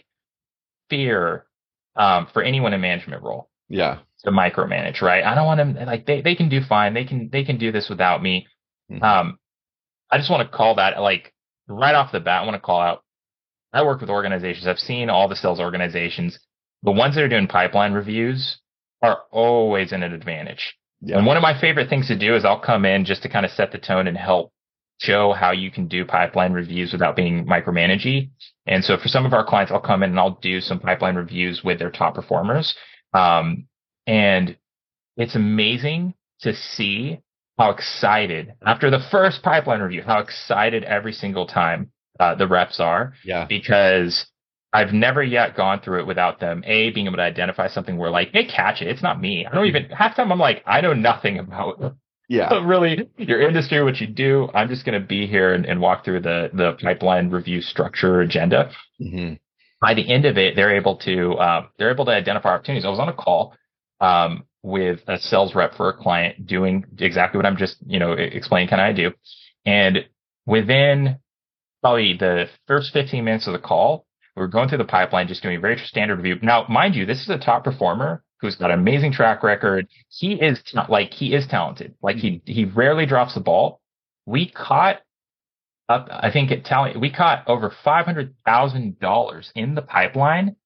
fear um, for anyone in management role. Yeah, to micromanage, right? I don't want them like they, they can do fine. They can they can do this without me. Mm-hmm. Um, I just want to call that like right off the bat. I want to call out. I work with organizations. I've seen all the sales organizations. The ones that are doing pipeline reviews are always in an advantage. Yeah. And one of my favorite things to do is I'll come in just to kind of set the tone and help show how you can do pipeline reviews without being micromanagey. And so for some of our clients, I'll come in and I'll do some pipeline reviews with their top performers. Um, and it's amazing to see how excited after the first pipeline review, how excited every single time uh, the reps are. Yeah. Because I've never yet gone through it without them, A, being able to identify something where like, they catch it. It's not me. I don't even, half the time I'm like, I know nothing about yeah. really your industry, what you do. I'm just going to be here and, and walk through the, the pipeline review structure agenda. Mm-hmm. By the end of it, they're able to, um, they're able to identify opportunities. I was on a call, um, with a sales rep for a client doing exactly what I'm just, you know, explaining kind of I do. And within probably the first fifteen minutes of the call, we were going through the pipeline, just doing a very standard review. Now, mind you, this is a top performer who's got an amazing track record. He is not like he is talented. Like he, he rarely drops the ball. We caught up, I think at talent, we caught over five hundred thousand dollars in the pipeline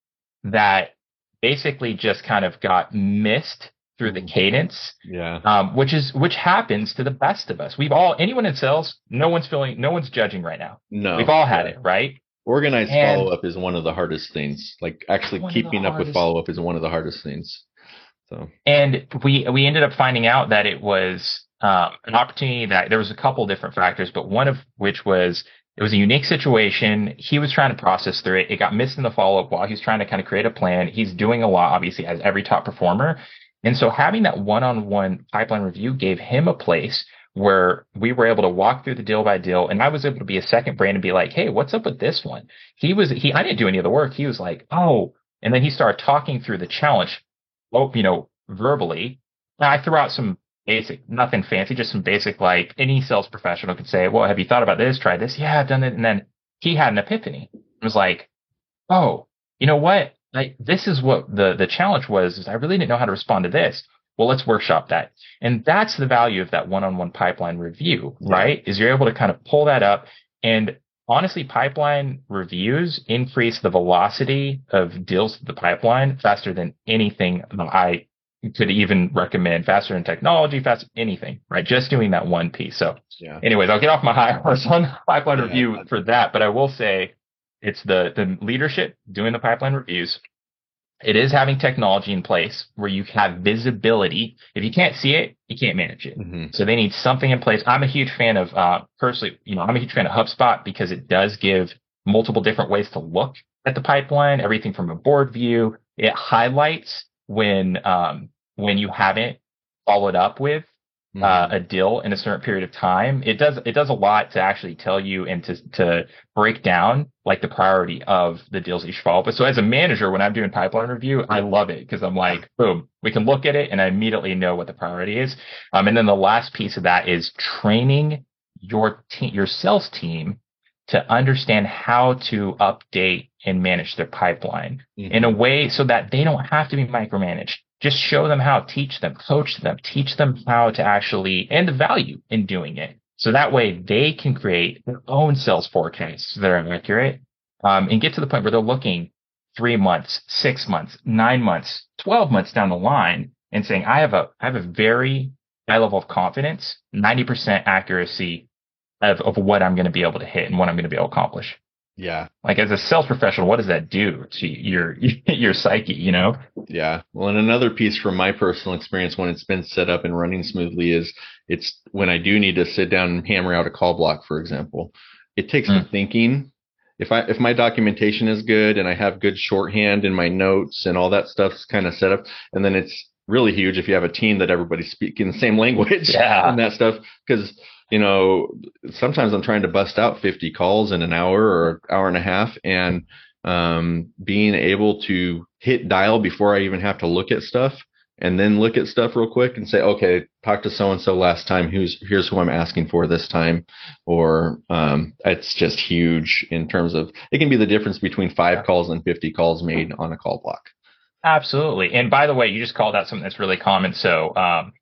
that basically just kind of got missed through the cadence. Yeah. Um, which is, which happens to the best of us. We've all, anyone in sales, no one's feeling, no one's judging right now. No. We've all had yeah. it, right? Organized follow-up is one of the hardest things. Like actually keeping up with follow-up is one of the hardest things. So. And we, we ended up finding out that it was, um, an opportunity that there was a couple different factors, but one of which was, it was a unique situation. He was trying to process through it. It got missed in the follow-up while he was trying to kind of create a plan. He's doing a lot, obviously, as every top performer. And so having that one-on-one pipeline review gave him a place where we were able to walk through the deal by deal. And I was able to be a second brain and be like, hey, what's up with this one? He was, he, I didn't do any of the work. He was like, oh, and then he started talking through the challenge, oh, you know, verbally. And I threw out some basic, nothing fancy, just some basic, like any sales professional could say, well, have you thought about this? Try this. Yeah, I've done it. And then he had an epiphany. It was like, oh, you know what? Like, this is what the, the challenge was, is I really didn't know how to respond to this. Well, let's workshop that. And that's the value of that one-on-one pipeline review, right? Yeah. Is you're able to kind of pull that up. And honestly, pipeline reviews increase the velocity of deals to the pipeline faster than anything I could even recommend, faster than technology, faster anything, right? Just doing that one piece. So yeah. anyways, I'll get off my high horse on pipeline yeah. review for that. But I will say it's the, the leadership doing the pipeline reviews. It is having technology in place where you have visibility. If you can't see it, you can't manage it. Mm-hmm. So they need something in place. I'm a huge fan of, uh, personally, you know, I'm a huge fan of HubSpot because it does give multiple different ways to look at the pipeline, everything from a board view. It highlights when um, when you haven't followed up with Mm-hmm. uh, a deal in a certain period of time. It does it does a lot to actually tell you and to to break down like the priority of the deals that you should follow up with. So as a manager, when I'm doing pipeline review, I love it because I'm like, boom, we can look at it and I immediately know what the priority is. Um, and then the last piece of that is training your team, your sales team, to understand how to update and manage their pipeline mm-hmm. in a way so that they don't have to be micromanaged. Just show them how, teach them, coach them, teach them how to actually, and the value in doing it. So that way they can create their own sales forecasts that are accurate um, and get to the point where they're looking three months, six months, nine months, twelve months down the line and saying, I have a, I have a very high level of confidence, ninety percent accuracy of, of what I'm going to be able to hit and what I'm going to be able to accomplish. Yeah. Like as a sales professional, what does that do to your your psyche, you know? Yeah. Well, and another piece from my personal experience when it's been set up and running smoothly is it's when I do need to sit down and hammer out a call block, for example. It takes mm. the thinking. If I if my documentation is good and I have good shorthand in my notes and all that stuff's kind of set up, and then it's really huge if you have a team that everybody's speaking the same language yeah. and that stuff, because you know, sometimes I'm trying to bust out fifty calls in an hour or hour and a half, and um, being able to hit dial before I even have to look at stuff, and then look at stuff real quick and say, okay, talk to so-and-so last time. Who's here's who I'm asking for this time. Or um, it's just huge in terms of, it can be the difference between five calls and fifty calls made on a call block. Absolutely. And by the way, you just called out something that's really common. So, um,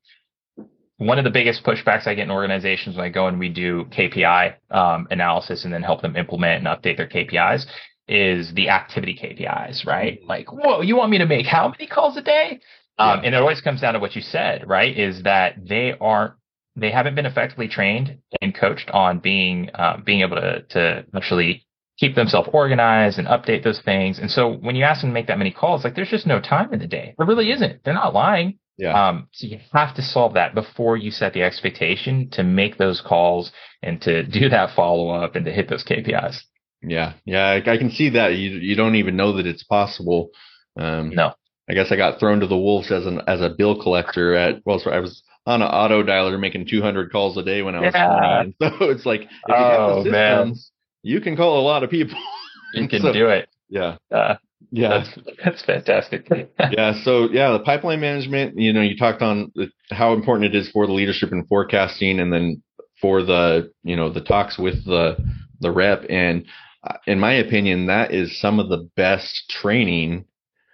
one of the biggest pushbacks I get in organizations when I go and we do K P I um, analysis and then help them implement and update their K P Is is the activity K P Is, right? Like, whoa, you want me to make how many calls a day? Um, yeah. And it always comes down to what you said, right? Is that they aren't, they haven't been effectively trained and coached on being, um, being able to, to actually keep themselves organized and update those things. And so when you ask them to make that many calls, like there's just no time in the day. There really isn't. They're not lying. Yeah. Um, so you have to solve that before you set the expectation to make those calls and to do that follow up and to hit those K P Is. Yeah. Yeah. I, I can see that. You you don't even know that it's possible. Um, no. I guess I got thrown to the wolves as an as a bill collector at, well, so I was on an auto dialer making two hundred calls a day when I was yeah. twenty. And so it's like, if you oh, have the systems, man. you can call a lot of people. You can so, do it. Yeah. Uh, Yeah, that's, that's fantastic. yeah. So yeah, the pipeline management, you know, you talked on how important it is for the leadership and forecasting, and then for the, you know, the talks with the, the rep. And in my opinion, that is some of the best training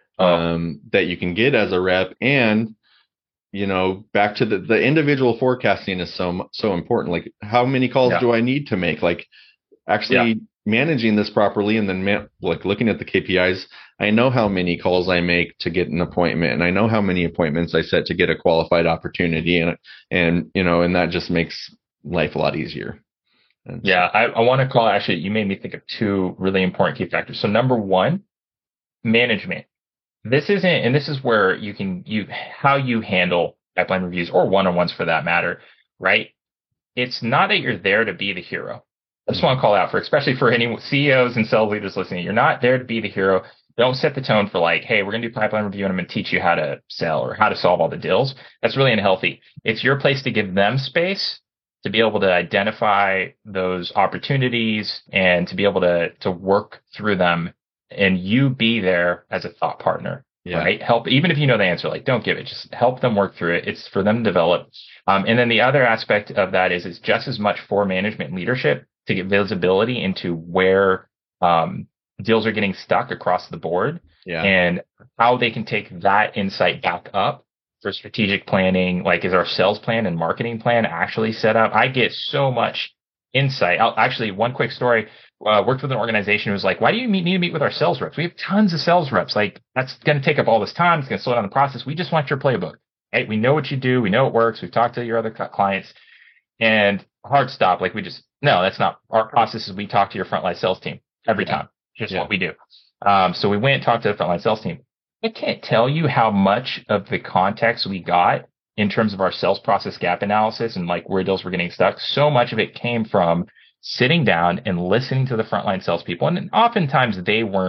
um, oh. that you can get as a rep. And, you know, back to the, the individual forecasting is so, so important. Like, how many calls yeah. do I need to make? Like, actually, yeah. managing this properly, and then man, like looking at the K P Is, I know how many calls I make to get an appointment, and I know how many appointments I set to get a qualified opportunity, and and you know, and that just makes life a lot easier. And yeah, I, I want to call actually. You made me think of two really important key factors. So number one, management. This isn't, and this is where you can you how you handle pipeline reviews or one-on-ones for that matter, right? It's not that you're there to be the hero. I just want to call out for, especially for any C E Os and sales leaders listening, you're not there to be the hero. Don't set the tone for like, hey, we're going to do pipeline review and I'm going to teach you how to sell or how to solve all the deals. That's really unhealthy. It's your place to give them space to be able to identify those opportunities and to be able to, to work through them, and you be there as a thought partner, yeah. right? Help, even if you know the answer, like don't give it, just help them work through it. It's for them to develop. Um, and then the other aspect of that is it's just as much for management and leadership to get visibility into where um, deals are getting stuck across the board, yeah. and how they can take that insight back up for strategic planning. Like, is our sales plan and marketing plan actually set up? I get so much insight. I'll, actually, one quick story. Uh, worked with an organization who was like, why do you meet, need to meet with our sales reps? We have tons of sales reps. Like, that's going to take up all this time. It's going to slow down the process. We just want your playbook. Right? We know what you do. We know it works. We've talked to your other clients. And hard stop. Like, we just, no, that's not our process. Is we talk to your frontline sales team every yeah. time. Just yeah. what we do. Um, so we went and talked to the frontline sales team. I can't tell you how much of the context we got in terms of our sales process gap analysis and like where deals were getting stuck. So much of it came from sitting down and listening to the frontline salespeople. And oftentimes they weren't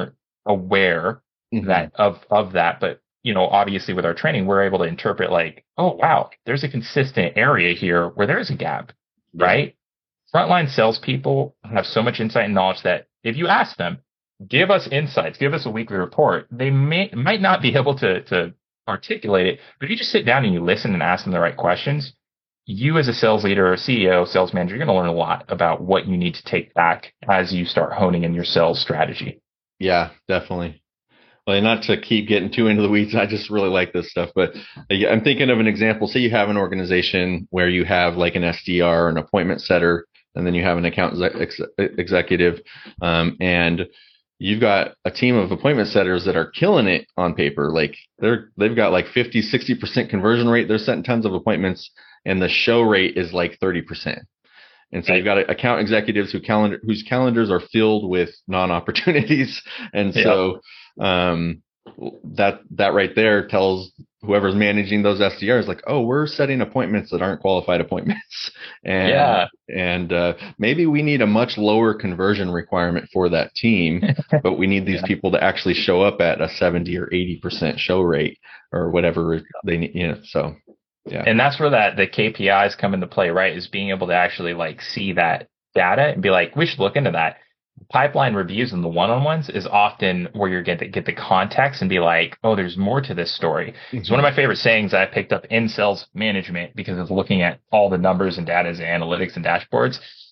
aware Mhm. that of of that, but you know, obviously with our training, we're able to interpret like, oh wow, there's a consistent area here where there is a gap, Yeah. right? Frontline salespeople have so much insight and knowledge that if you ask them, give us insights, give us a weekly report, they may might not be able to to articulate it, but if you just sit down and you listen and ask them the right questions, you as a sales leader or C E O, sales manager, you're going to learn a lot about what you need to take back as you start honing in your sales strategy. Yeah, definitely. Well, not to keep getting too into the weeds, I just really like this stuff. But I'm thinking of an example. Say you have an organization where you have like an S D R, an appointment setter, and then you have an account ex- executive, um, and you've got a team of appointment setters that are killing it on paper. Like they're they've got like fifty, sixty percent conversion rate. They're setting tons of appointments, and the show rate is like thirty percent. And so you've got account executives who calendar whose calendars are filled with non-opportunities. And so um, that that right there tells whoever's managing those S D Rs like, oh, we're setting appointments that aren't qualified appointments. And yeah. and uh, maybe we need a much lower conversion requirement for that team, but we need these yeah. people to actually show up at a seventy or eighty percent show rate or whatever they need. You know, so. Yeah. And that's where that the K P Is come into play, right? Is being able to actually like see that data and be like, we should look into that. Pipeline reviews and the one-on-ones is often where you're going to get the context and be like, oh, there's more to this story. Mm-hmm. It's one of my favorite sayings I picked up in sales management because of looking at all the numbers and data and analytics and dashboards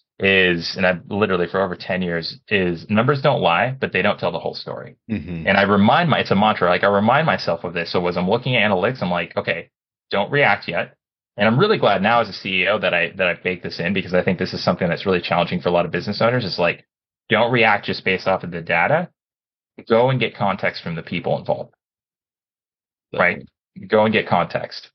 is, and I've literally for over ten years, is numbers don't lie, but they don't tell the whole story. Mm-hmm. And I remind my, it's a mantra, like I remind myself of this. So as I'm looking at analytics, I'm like, okay, don't react yet. And I'm really glad now as a C E O that I that I baked this in because I think this is something that's really challenging for a lot of business owners. It's like, don't react just based off of the data. Go and get context from the people involved. Definitely. Right? Go and get context.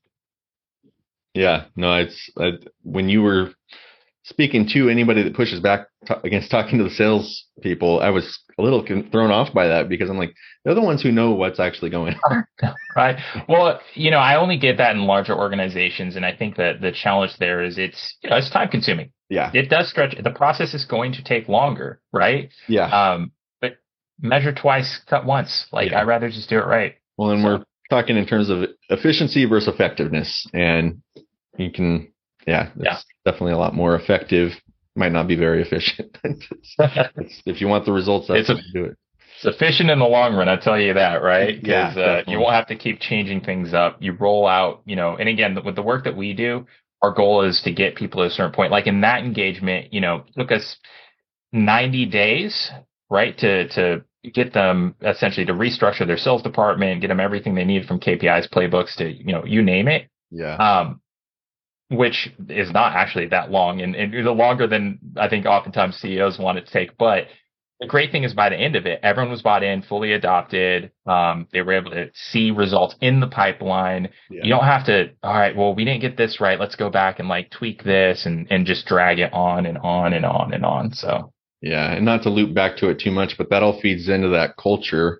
Yeah, no, it's uh, when you were speaking to anybody that pushes back t- against talking to the sales people, I was a little con- thrown off by that because I'm like, they're the ones who know what's actually going on. Right. Well, you know, I only get that in larger organizations. And I think that the challenge there is it's, you know, it's time consuming. Yeah. It does stretch. The process is going to take longer. Right. Yeah. Um, but measure twice, cut once. Like yeah. I'd rather just do it right. Well, and so. We're talking in terms of efficiency versus effectiveness. And you can, yeah, it's yeah. definitely a lot more effective. Might not be very efficient. it's, it's, if you want the results, that's how you do it. It's efficient in the long run, I tell you that, right? Yeah, uh, you won't have to keep changing things up. You roll out, you know, and again, with the work that we do, our goal is to get people to a certain point. Like in that engagement, you know, it took us ninety days, right, to to get them essentially to restructure their sales department, get them everything they needed from K P Is, playbooks to, you know, you name it. Yeah. Um, which is not actually that long and, and longer than I think oftentimes C E Os want it to take. But the great thing is by the end of it, everyone was bought in, fully adopted. Um, they were able to see results in the pipeline. Yeah. You don't have to, all right, well, we didn't get this right. Let's go back and like tweak this and, and just drag it on and on and on and on. So, yeah. And not to loop back to it too much, but that all feeds into that culture.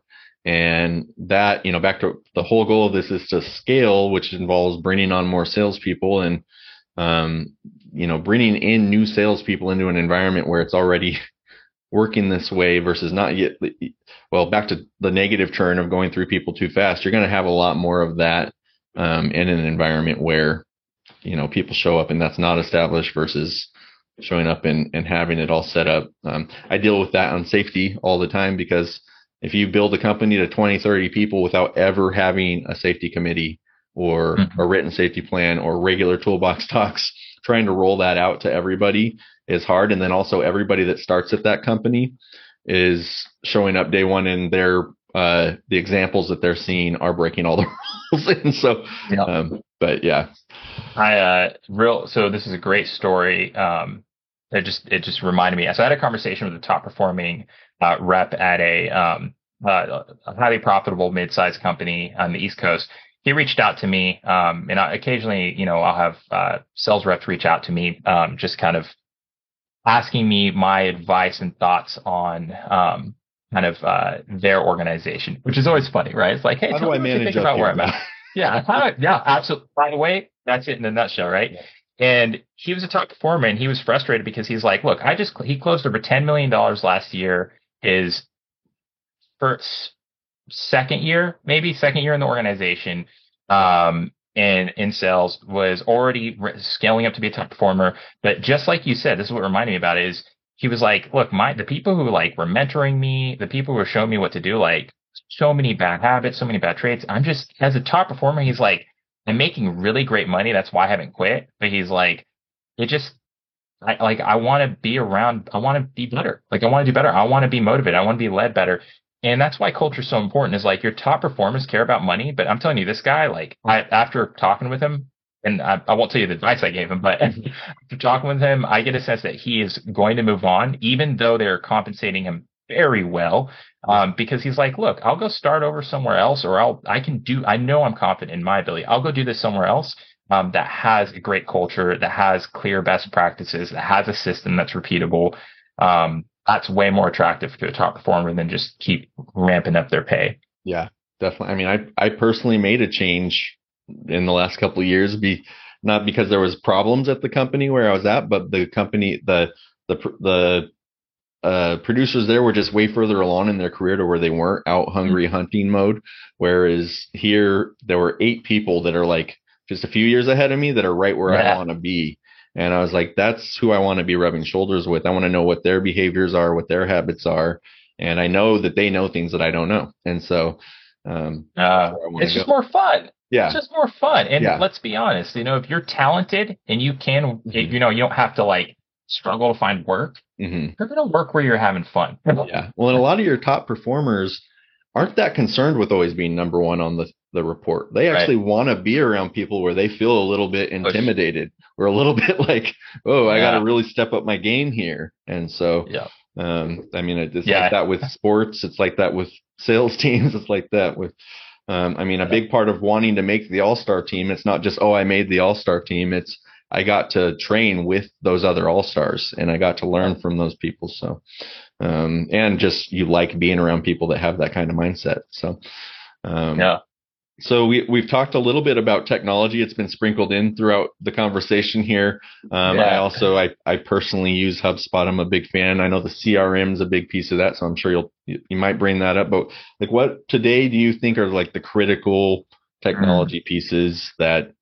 And that, you know, back to the whole goal of this is to scale, which involves bringing on more salespeople and, um, you know, bringing in new salespeople into an environment where it's already working this way versus not yet. Well, back to the negative turn of going through people too fast. You're going to have a lot more of that um, in an environment where, you know, people show up and that's not established versus showing up and, and having it all set up. Um, I deal with that on safety all the time because if you build a company to twenty, thirty people without ever having a safety committee or mm-hmm. a written safety plan or regular toolbox talks, trying to roll that out to everybody is hard. And then also everybody that starts at that company is showing up day one and they're, uh, the examples that they're seeing are breaking all the rules. And so, yeah. Um, but yeah. I, uh, real, so this is a great story. Um, it just, it just reminded me. So I had a conversation with a top performing, uh, rep at a, um, uh, a highly profitable mid-sized company on the East Coast. He reached out to me, um, and I, occasionally, you know, I'll have uh, sales reps reach out to me, um, just kind of asking me my advice and thoughts on um, kind of uh, their organization, which is always funny, right? It's like, hey, how tell do I me what manage you think about where I'm at. Yeah, how do, yeah, absolutely. By the way, that's it in a nutshell, right? Yeah. And he was a top performer, and he was frustrated because he's like, look, I just he closed over ten million dollars last year. His first, second year, maybe second year in the organization, um, and in sales was already re- scaling up to be a top performer. But just like you said, this is what reminded me about it is he was like, look, my, the people who like were mentoring me, the people who were showing me what to do, like so many bad habits, so many bad traits. I'm just, as a top performer, he's like, I'm making really great money. That's why I haven't quit. But he's like, it just, I like, I want to be around, I want to be better. Like, I want to do better. I want to be motivated. I want to be led better. And that's why culture is so important is like your top performers care about money. But I'm telling you, this guy, like, I, after talking with him, and I, I won't tell you the advice I gave him, but after talking with him, I get a sense that he is going to move on, even though they're compensating him very well. Um, because he's like, look, I'll go start over somewhere else, or I'll, I can do, I know I'm confident in my ability. I'll go do this somewhere else. Um, that has a great culture, that has clear best practices, that has a system that's repeatable. Um, that's way more attractive to a top performer than just keep ramping up their pay. Yeah, definitely. I mean, I I personally made a change in the last couple of years, be not because there was problems at the company where I was at, but the company, the the the uh, producers there were just way further along in their career to where they weren't out hungry mm-hmm. hunting mode. Whereas here, there were eight people that are like just a few years ahead of me that are right where yeah. I want to be. And I was like, that's who I want to be rubbing shoulders with. I want to know what their behaviors are, what their habits are. And I know that they know things that I don't know. And so um, uh, it's just go. more fun. Yeah. It's just more fun. And yeah. let's be honest, you know, if you're talented and you can, mm-hmm. you know, you don't have to like struggle to find work, mm-hmm. you're going to work where you're having fun. Yeah. Well, and a lot of your top performers aren't that concerned with always being number one on the, the report. They actually right. want to be around people where they feel a little bit intimidated Push. or a little bit like, oh, I yeah. got to really step up my game here. And so, yeah. um, I mean, it's yeah. like that with sports. It's like that with sales teams. It's like that with, um, I mean, a big part of wanting to make the all-star team, it's not just, oh, I made the all-star team. It's, I got to train with those other all-stars and I got to learn from those people. So, um, and just you like being around people that have that kind of mindset. So, um, yeah. So we, we've talked a little bit about technology. It's been sprinkled in throughout the conversation here. Um, yeah. I also, I, I personally use HubSpot. I'm a big fan. I know the C R M is a big piece of that, so I'm sure you'll, you might bring that up. But like, what today do you think are like the critical technology mm. pieces that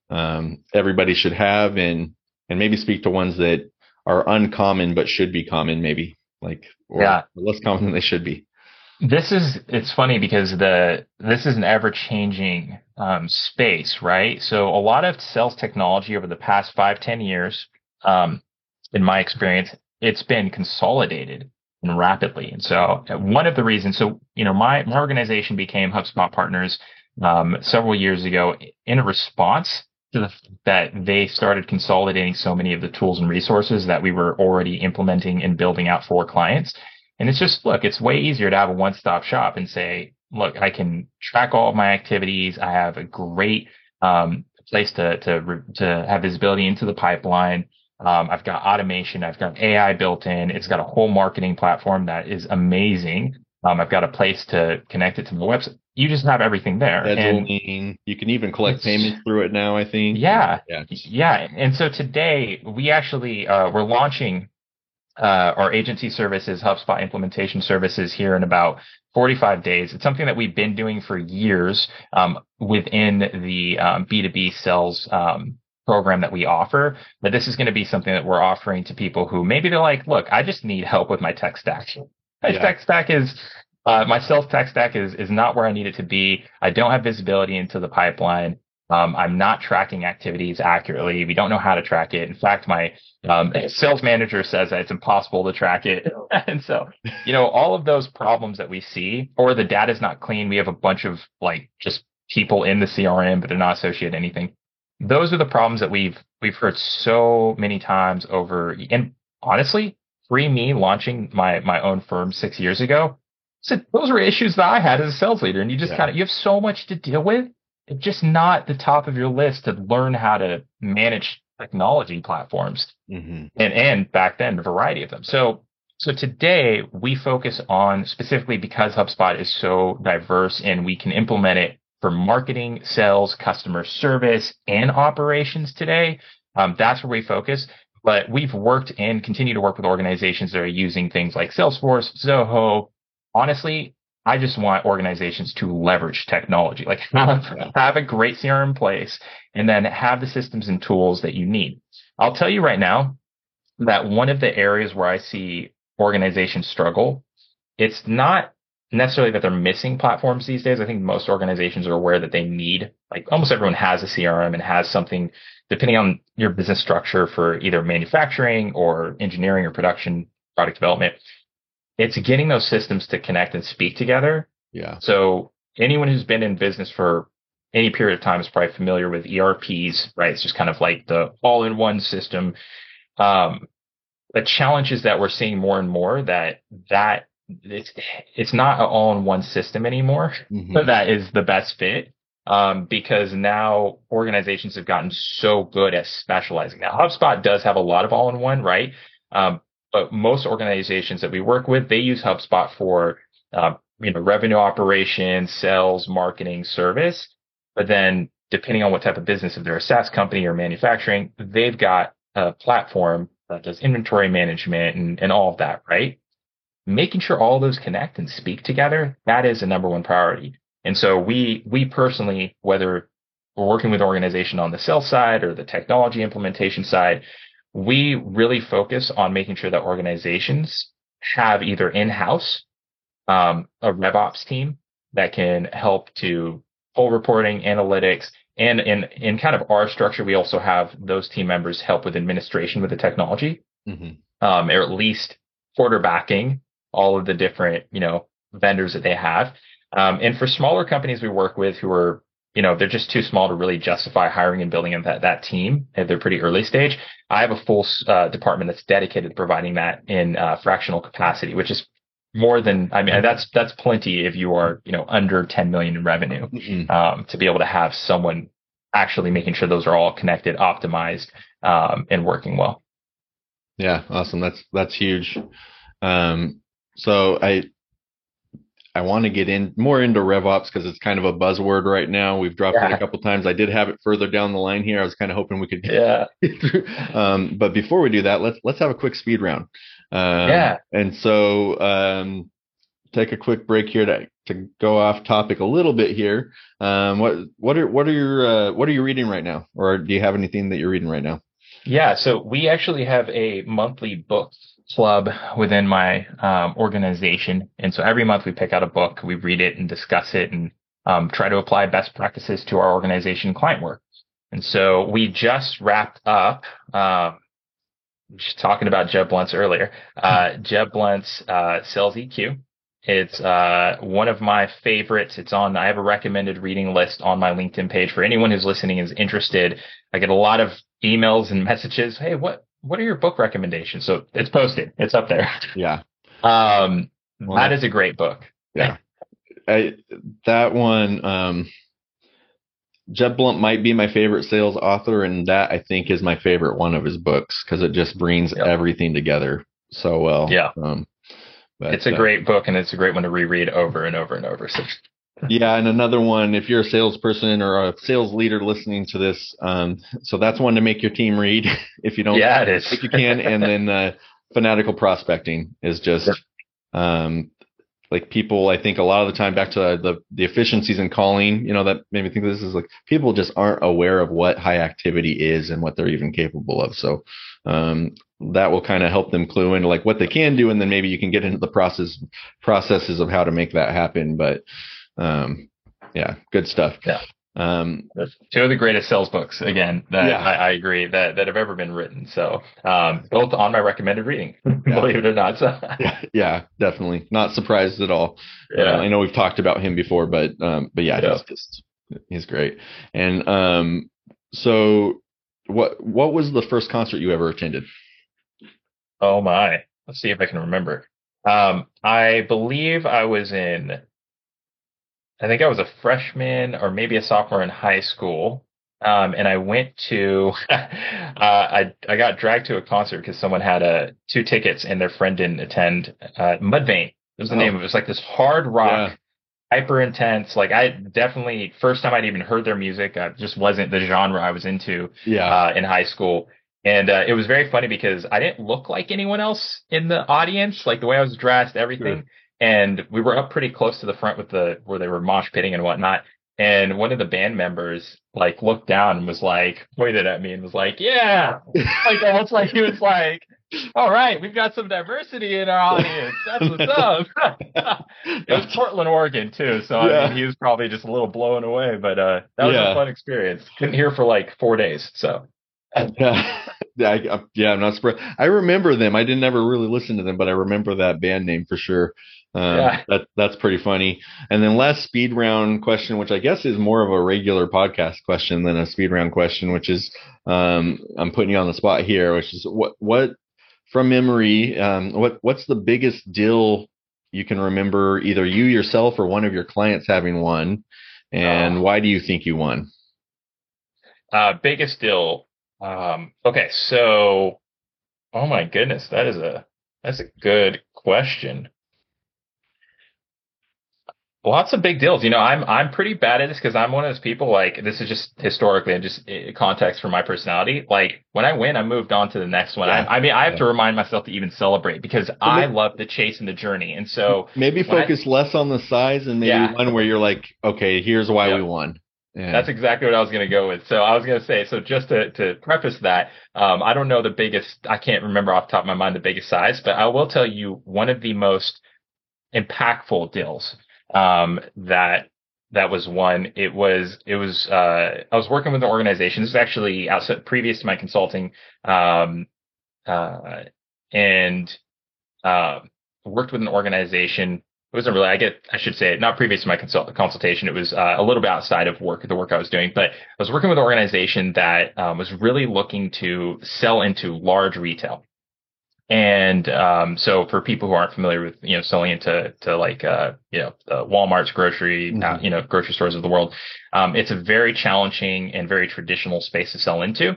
um, everybody should have, and and maybe speak to ones that are uncommon but should be common, maybe like or yeah. less common than they should be? This is, it's funny because the, this is an ever changing, um, space, right? So a lot of sales technology over the past five, ten years, um, in my experience, it's been consolidated and rapidly. And so one of the reasons, so, you know, my, my organization became HubSpot partners, um, several years ago in a response to the fact that they started consolidating so many of the tools and resources that we were already implementing and building out for clients. And it's just, look, it's way easier to have a one-stop shop and say, look, I can track all of my activities. I have a great um, place to to to have visibility into the pipeline. Um, I've got automation. I've got A I built in. It's got a whole marketing platform that is amazing. Um, I've got a place to connect it to my website. You just have everything there. And you can even collect payments through it now, I think. Yeah. Yeah. yeah. And so today we actually, uh, we're launching Uh, our agency services, HubSpot implementation services here in about forty-five days. It's something that we've been doing for years um, within the um, B two B sales um, program that we offer. But this is going to be something that we're offering to people who maybe they're like, look, I just need help with my tech stack. My yeah. tech stack is, uh, my sales tech stack is, is not where I need it to be. I don't have visibility into the pipeline. Um, I'm not tracking activities accurately. We don't know how to track it. In fact, my um, sales manager says that it's impossible to track it. And so, you know, all of those problems that we see, or the data's not clean. We have a bunch of like just people in the C R M, but they're not associated anything. Those are the problems that we've we've heard so many times over. And honestly, pre me launching my my own firm six years ago, so those were issues that I had as a sales leader. And you just yeah. kind of you have so much to deal with. It's just not the top of your list to learn how to manage technology platforms. Mm-hmm. And, and back then, a variety of them. So, so today we focus on specifically because HubSpot is so diverse and we can implement it for marketing, sales, customer service, and operations today. Um, that's where we focus. But we've worked and continue to work with organizations that are using things like Salesforce, Zoho. Honestly, I just want organizations to leverage technology, like have, have a great C R M in place and then have the systems and tools that you need. I'll tell you right now that one of the areas where I see organizations struggle, it's not necessarily that they're missing platforms these days. I think most organizations are aware that they need, like almost everyone has a C R M and has something, depending on your business structure for either manufacturing or engineering or production, product development. It's getting those systems to connect and speak together. Yeah. So anyone who's been in business for any period of time is probably familiar with E R Ps, right? It's just kind of like the all-in-one system. Um, the challenge is that we're seeing more and more that that it's it's not an all-in-one system anymore. Mm-hmm. That is the best fit. Um, because now organizations have gotten so good at specializing. Now, HubSpot does have a lot of all-in-one, right? Um, But most organizations that we work with, they use HubSpot for, uh, you know, revenue operations, sales, marketing, service. But then depending on what type of business, if they're a SaaS company or manufacturing, they've got a platform that does inventory management and, and all of that, right? Making sure all those connect and speak together, that is the number one priority. And so we, we personally, whether we're working with an organization on the sales side or the technology implementation side, we really focus on making sure that organizations have either in-house um, a RevOps team that can help to pull reporting, analytics, and in in kind of our structure, we also have those team members help with administration with the technology, mm-hmm. um, or at least quarterbacking all of the different you know vendors that they have. Um, and for smaller companies we work with who are you know, they're just too small to really justify hiring and building that, that team at their pretty early stage. I have a full uh, department that's dedicated to providing that in uh, fractional capacity, which is more than, I mean, that's, that's plenty if you are, you know, under ten million in revenue, mm-hmm. um, to be able to have someone actually making sure those are all connected, optimized, um, and working well. Yeah. Awesome. That's, that's huge. Um, so I, I want to get in more into RevOps because it's kind of a buzzword right now. We've dropped yeah. it a couple times. I did have it further down the line here. I was kind of hoping we could get yeah. through. Um, but before we do that, let's let's have a quick speed round. Um, yeah. And so um, take a quick break here to to go off topic a little bit here. Um, what what are what are your uh, what are you reading right now, or do you have anything that you're reading right now? Yeah. So we actually have a monthly book club within my um, organization. And so every month we pick out a book, we read it and discuss it and um, try to apply best practices to our organization client work. And so we just wrapped up, um, just talking about Jeb Blunt's earlier, uh, Jeb Blunt's uh, Sales E Q. It's uh, one of my favorites. It's on, I have a recommended reading list on my LinkedIn page for anyone who's listening is interested. I get a lot of emails and messages. Hey, what, What are your book recommendations? So it's posted. It's up there. Yeah. Um, well, that is a great book. Yeah. I, that one, um, Jeb Blunt might be my favorite sales author, and that I think is my favorite one of his books because it just brings yep. everything together so well. Yeah. Um, but, it's a uh, great book, and it's a great one to reread over and over and over. So. Yeah, and another one, if you're a salesperson or a sales leader listening to this, um, so that's one to make your team read if you don't. Yeah, it is. If you can, and then uh, Fanatical Prospecting is just um, like people. I think a lot of the time, back to the the efficiencies in calling, you know, that made me think this is like people just aren't aware of what high activity is and what they're even capable of. So um, that will kind of help them clue into like what they can do, and then maybe you can get into the process processes of how to make that happen. But Um, yeah, good stuff. Yeah. Um, two of the greatest sales books, again, that yeah. I, I agree that, that have ever been written. So, um, both on my recommended reading, yeah. believe it or not. So. yeah, yeah, definitely. Not surprised at all. Yeah. Uh, I know we've talked about him before, but, um, but yeah, yeah. he's just, he's great. And, um, so what, what was the first concert you ever attended? Oh my, let's see if I can remember. Um, I believe I was in, I think I was a freshman or maybe a sophomore in high school. Um, and I went to, uh, I, I got dragged to a concert because someone had uh, two tickets and their friend didn't attend. Uh, Mudvayne was the oh. name of it. It was like this hard rock, yeah. hyper intense. Like I definitely, first time I'd even heard their music, I just wasn't the genre I was into yeah. uh, in high school. And uh, it was very funny because I didn't look like anyone else in the audience, like the way I was dressed, everything. Sure. and we were up pretty close to the front with the where they were mosh pitting and whatnot. And one of the band members like looked down and was like pointed at me and was like, "Yeah," like almost like he was like, "All right, we've got some diversity in our audience. That's what's up." It was Portland, Oregon too, so yeah. I mean, he was probably just a little blown away. But uh, that was yeah. a fun experience. Couldn't hear for like four days, so. yeah, I, yeah, I'm not surprised. I remember them. I didn't ever really listen to them, but I remember that band name for sure. Um, yeah. that that's pretty funny. And then last speed round question, which I guess is more of a regular podcast question than a speed round question, which is um, I'm putting you on the spot here, which is what what from memory, um, what what's the biggest deal you can remember, either you yourself or one of your clients having won, and oh. why do you think you won? Uh, biggest deal. Um, okay, so oh my goodness, that is a that's a good question. Lots of big deals. You know, I'm I'm pretty bad at this because I'm one of those people, like, this is just historically and just context for my personality. Like, when I win, I moved on to the next one. Yeah. I, I mean, I have yeah. to remind myself to even celebrate because so I maybe, love the chase and the journey. And so maybe focus I, less on the size and maybe yeah. one where you're like, okay, here's why yep. we won. Yeah. That's exactly what I was going to go with. So I was going to say, so just to, to preface that, um, I don't know the biggest, I can't remember off the top of my mind the biggest size, but I will tell you one of the most impactful deals um that that was one. It was it was uh I was working with an organization. This is actually outside previous to my consulting, um uh and uh worked with an organization. It wasn't really, I get I should say not previous to my consult, consultation. It was uh, a little bit outside of work the work I was doing, but I was working with an organization that um, was really looking to sell into large retail. And um, so for people who aren't familiar with, you know, selling into to like, uh, you know, uh, Walmart's, grocery, mm-hmm. uh, you know, grocery stores of the world, um, it's a very challenging and very traditional space to sell into.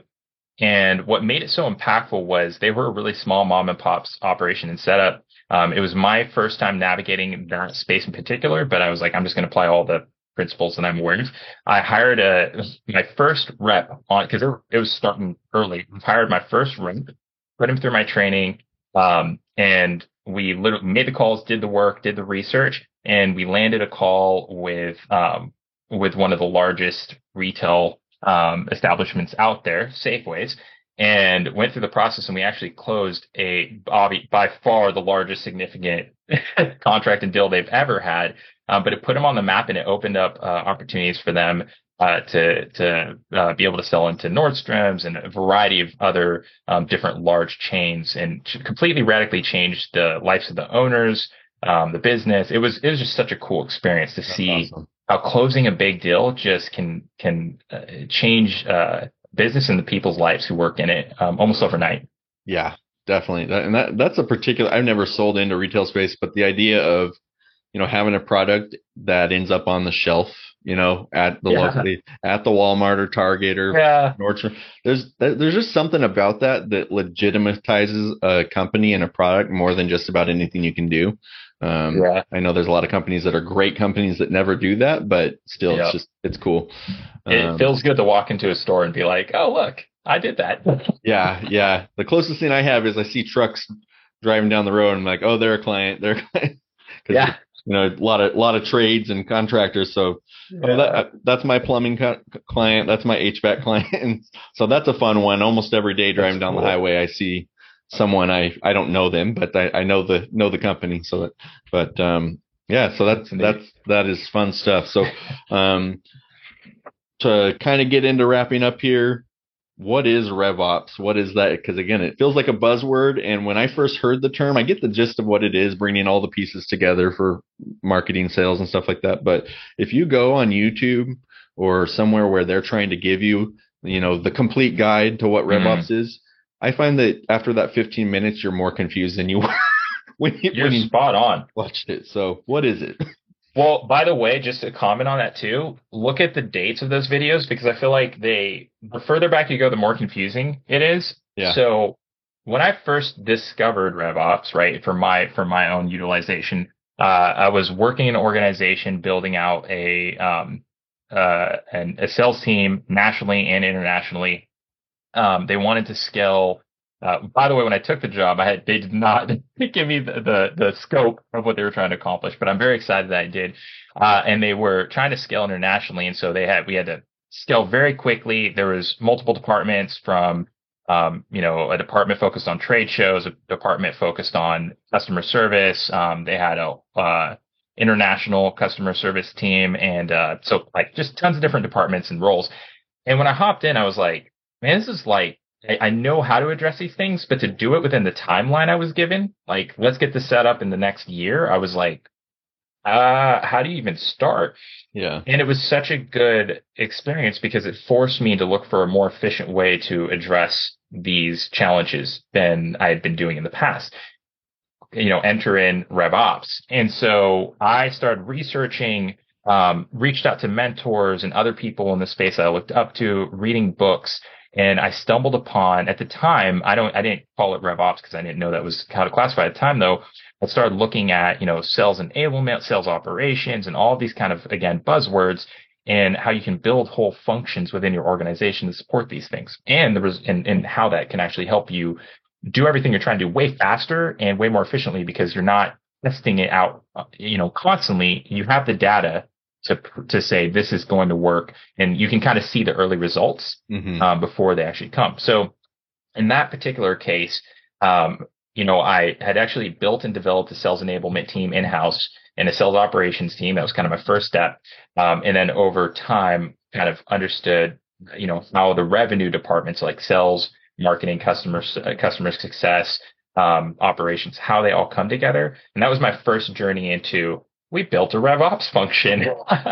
And what made it so impactful was they were a really small mom and pop's operation and setup. Um, it was my first time navigating that space in particular, but I was like, I'm just going to apply all the principles that I'm aware of. I hired a my first rep on because it, it was starting early. I hired my first rep, put him through my training, um, and we literally made the calls, did the work, did the research, and we landed a call with um, with one of the largest retail um, establishments out there, Safeways, and went through the process. And we actually closed a by far the largest significant contract and deal they've ever had. Um, but it put them on the map, and it opened up uh, opportunities for them uh, to to uh, be able to sell into Nordstrom's and a variety of other um, different large chains, and completely radically changed the lives of the owners, um, the business. It was it was just such a cool experience to That's see awesome. How closing a big deal just can can uh, change uh, business and the people's lives who work in it um, almost overnight. Yeah, definitely, that, and that that's a particular. I've never sold into retail space, but the idea of you know, having a product that ends up on the shelf, you know, at the yeah. locally, at the Walmart or Target or yeah. Nordstrom. There's there's just something about that that legitimizes a company and a product more than just about anything you can do. Um, yeah. I know there's a lot of companies that are great companies that never do that, but still, yep. it's just it's cool. It um, feels good to walk into a store and be like, oh, look, I did that. yeah, yeah. The closest thing I have is I see trucks driving down the road and I'm like, oh, they're a client. They're a client. Yeah. You know, a lot of a lot of trades and contractors. So yeah. oh, that, that's my plumbing co- client. That's my H V A C client. So that's a fun one. Almost every day driving that's down cool. the highway, I see someone. I, I don't know them, but I, I know the know the company. So that, but um, yeah. So that's that's that is fun stuff. So um, to kind of get into wrapping up here. What is RevOps? What is that? Because again, it feels like a buzzword. And when I first heard the term, I get the gist of what it is, bringing all the pieces together for marketing, sales, and stuff like that. But if you go on YouTube or somewhere where they're trying to give you, you know, the complete guide to what RevOps mm. is, I find that after that fifteen minutes, you're more confused than you were when you, you're when you spot on. Watched it. So what is it? Well, by the way, just to comment on that too, look at the dates of those videos because I feel like they, the further back you go, the more confusing it is. Yeah. So when I first discovered RevOps, right, for my, for my own utilization, uh, I was working in an organization building out a, um, uh, an, a sales team nationally and internationally. Um, they wanted to scale Uh, by the way, when I took the job, I had they did not give me the, the the scope of what they were trying to accomplish, but I'm very excited that I did. Uh, and they were trying to scale internationally, and so they had we had to scale very quickly. There was multiple departments from um, you know, a department focused on trade shows, a department focused on customer service. Um, they had a uh, international customer service team, and uh, so like just tons of different departments and roles. And when I hopped in, I was like, man, this is like, I, I know how to address these things, but to do it within the timeline I was given, like, let's get this set up in the next year. I was like, uh, how do you even start? Yeah. And it was such a good experience because it forced me to look for a more efficient way to address these challenges than I had been doing in the past. You know, enter in RevOps. And so I started researching, um, reached out to mentors and other people in the space that I looked up to, reading books. And I stumbled upon, at the time, I don't, I didn't call it RevOps because I didn't know that was how to classify at the time, though. I started looking at, you know, sales enablement, sales operations, and all these kind of, again, buzzwords, and how you can build whole functions within your organization to support these things, and the res- and, and how that can actually help you do everything you're trying to do way faster and way more efficiently because you're not testing it out, you know, constantly. You have the data to to say this is going to work, and you can kind of see the early results Mm-hmm. um, before they actually come. So in that particular case, um, you know, I had actually built and developed a sales enablement team in-house and a sales operations team. That was kind of my first step. Um, and then over time, kind of understood, you know, how the revenue departments like sales, marketing, customer, uh, customer success, um, operations, how they all come together. And that was my first journey into, we built a RevOps function.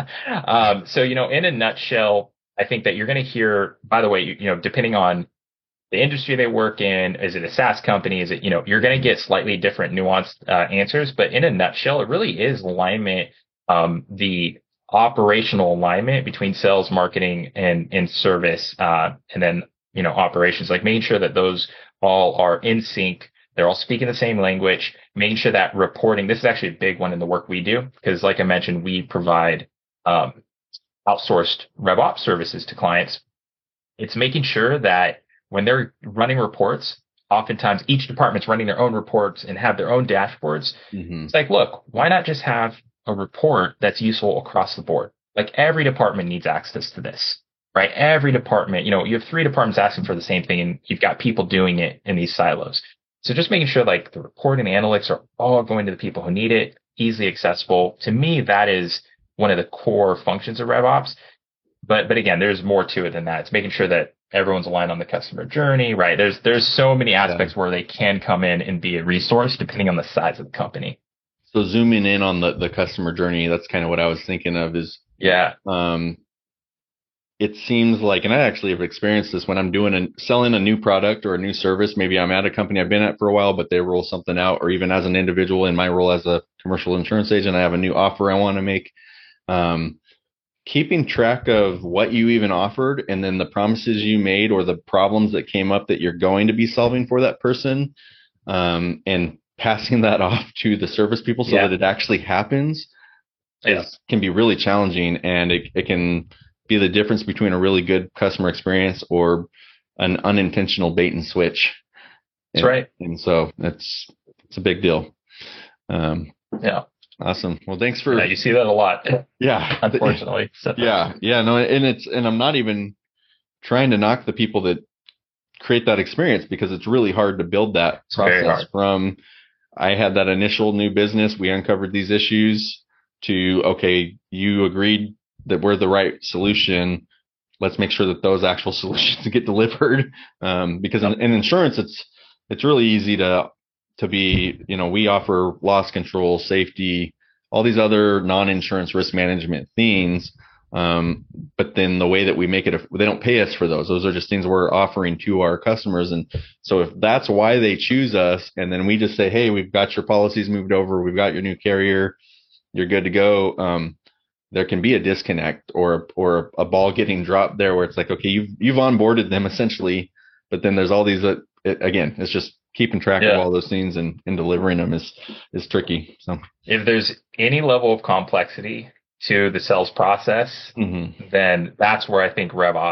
um, so, you know, in a nutshell, I think that you're going to hear, by the way, you, you know, depending on the industry they work in, is it a SaaS company? Is it, you know, you're going to get slightly different nuanced uh, answers, but in a nutshell, it really is alignment, um, the operational alignment between sales, marketing, and, and service, uh, and then, you know, operations, like making sure that those all are in sync. They're all speaking the same language, making sure that reporting, this is actually a big one in the work we do, because like I mentioned, we provide um, outsourced RevOps services to clients. It's making sure that when they're running reports, oftentimes each department's running their own reports and have their own dashboards. Mm-hmm. It's like, look, why not just have a report that's useful across the board? Like every department needs access to this, right? Every department, you know, you have three departments asking for the same thing and you've got people doing it in these silos. So just making sure like the reporting and analytics are all going to the people who need it, easily accessible. To me, that is one of the core functions of RevOps. But, but again, there's more to it than that. It's making sure that everyone's aligned on the customer journey, right? There's, there's so many aspects yeah. where they can come in and be a resource depending on the size of the company. So zooming in on the, the customer journey, that's kind of what I was thinking of is, yeah. Um, it seems like, and I actually have experienced this when I'm doing a, selling a new product or a new service. Maybe I'm at a company I've been at for a while, but they roll something out, or even as an individual in my role as a commercial insurance agent, I have a new offer I want to make. Um, keeping track of what you even offered and then the promises you made or the problems that came up that you're going to be solving for that person, um, and passing that off to the service people so yeah. that it actually happens yeah. is, can be really challenging, and it, it can be the difference between a really good customer experience or an unintentional bait and switch. That's and, right. And so it's, it's a big deal. Um, yeah. Awesome. Well, thanks for, yeah, you see that a lot. Yeah. Unfortunately. So. Yeah. Yeah. No, and it's, and I'm not even trying to knock the people that create that experience, because it's really hard to build that it's process from, I had that initial new business, we uncovered these issues, to, okay, you agreed that we're the right solution. Let's make sure that those actual solutions get delivered. Um, because in, in insurance, it's, it's really easy to, to be, you know, we offer loss control, safety, all these other non-insurance risk management things. Um, but then the way that we make it, they don't pay us for those. Those are just things we're offering to our customers. And so if that's why they choose us, and then we just say, hey, we've got your policies moved over, we've got your new carrier, you're good to go. Um, there can be a disconnect or, or a ball getting dropped there where it's like, okay, you've, you've onboarded them essentially, but then there's all these, uh, it, again, it's just keeping track yeah. of all those things and, and delivering them is, is tricky. So if there's any level of complexity to the sales process, mm-hmm. then that's where I think RevOps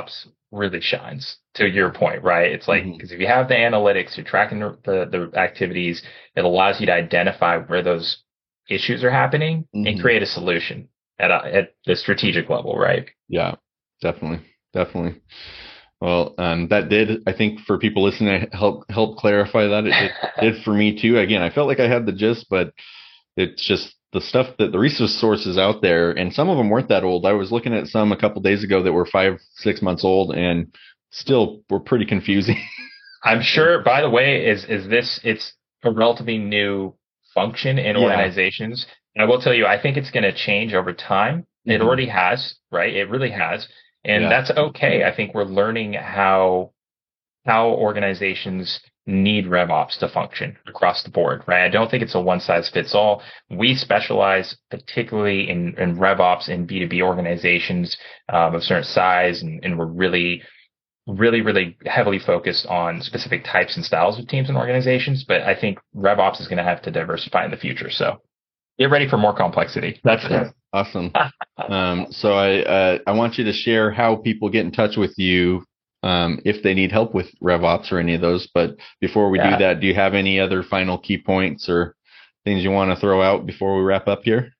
really shines, to your point, right? It's like, because Mm-hmm. if you have the analytics, you're tracking the, the, the activities, it allows you to identify where those issues are happening and Mm-hmm. create a solution at a, at the strategic level, right? Yeah, definitely. Definitely. Well, um, that did, I think, for people listening, help help clarify that. It did, did for me too. Again, I felt like I had the gist, but it's just the stuff that the resource sources out there, and some of them weren't that old. I was looking at some a couple days ago that were five, six months old, and still were pretty confusing. I'm sure, by the way, is is this it's a relatively new function in Yeah. organizations. And I will tell you, I think it's going to change over time. It Hmm. already has, right? It really has. And Yeah. that's okay. I think we're learning how how organizations need RevOps to function across the board, right? I don't think it's a one size fits all. We specialize particularly in, in RevOps in B two B organizations um, of certain size, and, and we're really really, really heavily focused on specific types and styles of teams and organizations. But I think RevOps is going to have to diversify in the future. So get ready for more complexity. That's it. Awesome. Um, so I uh, I want you to share how people get in touch with you um, if they need help with RevOps or any of those. But before we do Yeah. that, do you have any other final key points or things you want to throw out before we wrap up here?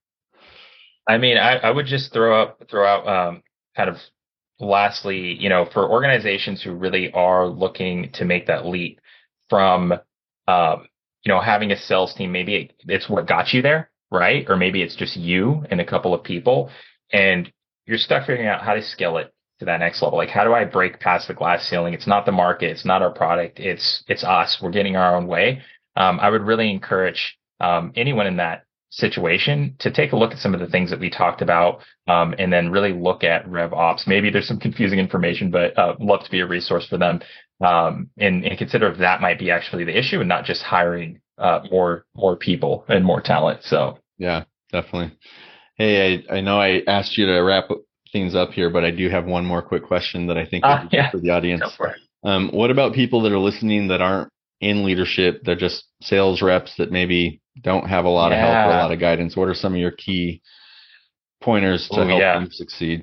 I mean, I, I would just throw up, throw out, um, kind of lastly, you know, for organizations who really are looking to make that leap from, um, you know, having a sales team, maybe it, it's what got you there, right? Or maybe it's just you and a couple of people, and you're stuck figuring out how to scale it to that next level. Like, how do I break past the glass ceiling? It's not the market. It's not our product. It's, it's us. We're getting our own way. Um, I would really encourage, um, anyone in that situation to take a look at some of the things that we talked about, um, and then really look at RevOps. Maybe there's some confusing information, but uh, love to be a resource for them, um, and, and consider if that might be actually the issue and not just hiring uh, more more people and more talent. So Yeah, definitely. Hey, I, I know I asked you to wrap things up here, but I do have one more quick question that I think would uh, be good yeah, for the audience. go for it. Um, what about people that are listening that aren't in leadership? They're just sales reps that maybe don't have a lot of help or a Yeah. lot of guidance. What are some of your key pointers to Oh, help yeah. you succeed?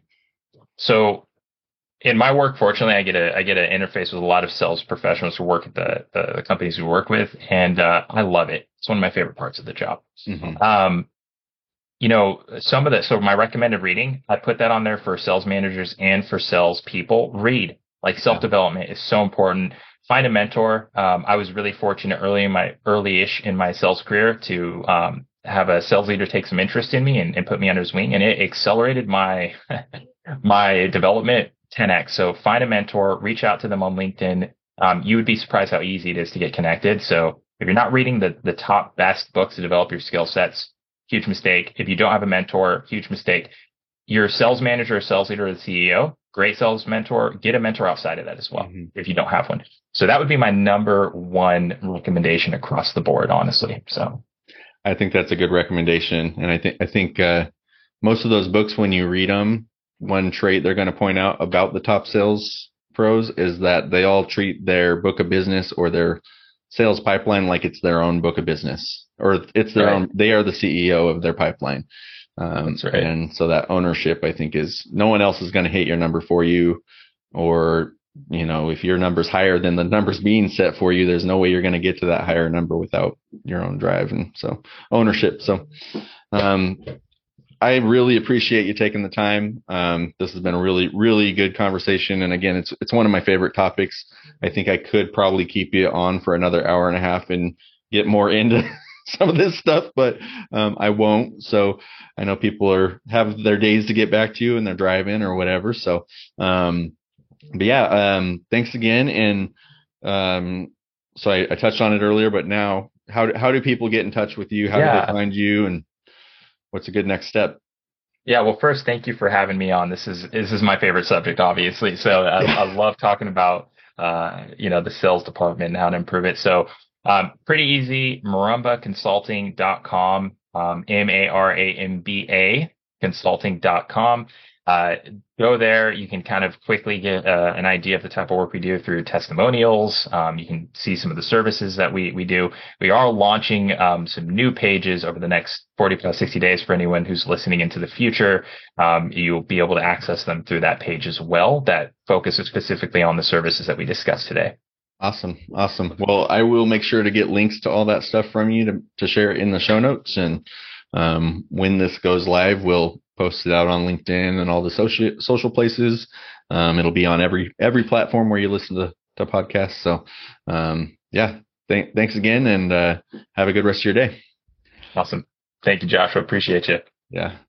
So in my work, fortunately, I get a I get an interface with a lot of sales professionals who work at the the, the companies we work with, and uh, I love it. It's one of my favorite parts of the job. Mm-hmm. Um, you know, some of the, so my recommended reading, I put that on there for sales managers and for sales people. Read, like, Yeah. self-development is so important. Find a mentor. Um, I was really fortunate early in my early-ish in my sales career to, um, have a sales leader take some interest in me and, and put me under his wing, and it accelerated my, my development ten x. So find a mentor, reach out to them on LinkedIn. Um, you would be surprised how easy it is to get connected. So if you're not reading the, the top best books to develop your skill sets, huge mistake. If you don't have a mentor, huge mistake. Your sales manager or sales leader or the C E O, great sales mentor, get a mentor outside of that as well, Mm-hmm. if you don't have one. So that would be my number one recommendation across the board, honestly. So I think that's a good recommendation, and I think I think uh, most of those books, when you read them, one trait they're going to point out about the top sales pros is that they all treat their book of business or their sales pipeline like it's their own book of business, or it's their right. own. They are the C E O of their pipeline, um, That's right. and so that ownership, I think, is no one else is going to hit your number for you, or you know, if your number's higher than the numbers being set for you, there's no way you're going to get to that higher number without your own drive, and so ownership. So, um, I really appreciate you taking the time. Um, this has been a really, really good conversation. And again, it's it's one of my favorite topics. I think I could probably keep you on for another hour and a half and get more into some of this stuff, but um, I won't. So I know people are have their days to get back to you and they're driving or whatever. So, um, but yeah, um, thanks again. And um, so I, I touched on it earlier, but now how do, how do people get in touch with you? How Yeah. do they find you? And what's a good next step? Yeah, well, first, thank you for having me on. This is this is my favorite subject, obviously. So I, I love talking about uh, you know, the sales department and how to improve it. So um, pretty easy, maramba consulting dot com, um, M A R A M B A consulting dot com. Uh, go there. You can kind of quickly get uh, an idea of the type of work we do through testimonials. Um, you can see some of the services that we we do. We are launching um, some new pages over the next forty plus sixty days for anyone who's listening into the future. Um, you'll be able to access them through that page as well. That focuses specifically on the services that we discussed today. Awesome. Awesome. Well, I will make sure to get links to all that stuff from you to, to share in the show notes. And um, when this goes live, we'll post it out on LinkedIn and all the social social places. Um, it'll be on every every platform where you listen to, to podcasts. So, um, yeah, th- thanks again, and uh, have a good rest of your day. Awesome. Thank you, Joshua. Appreciate you. Yeah.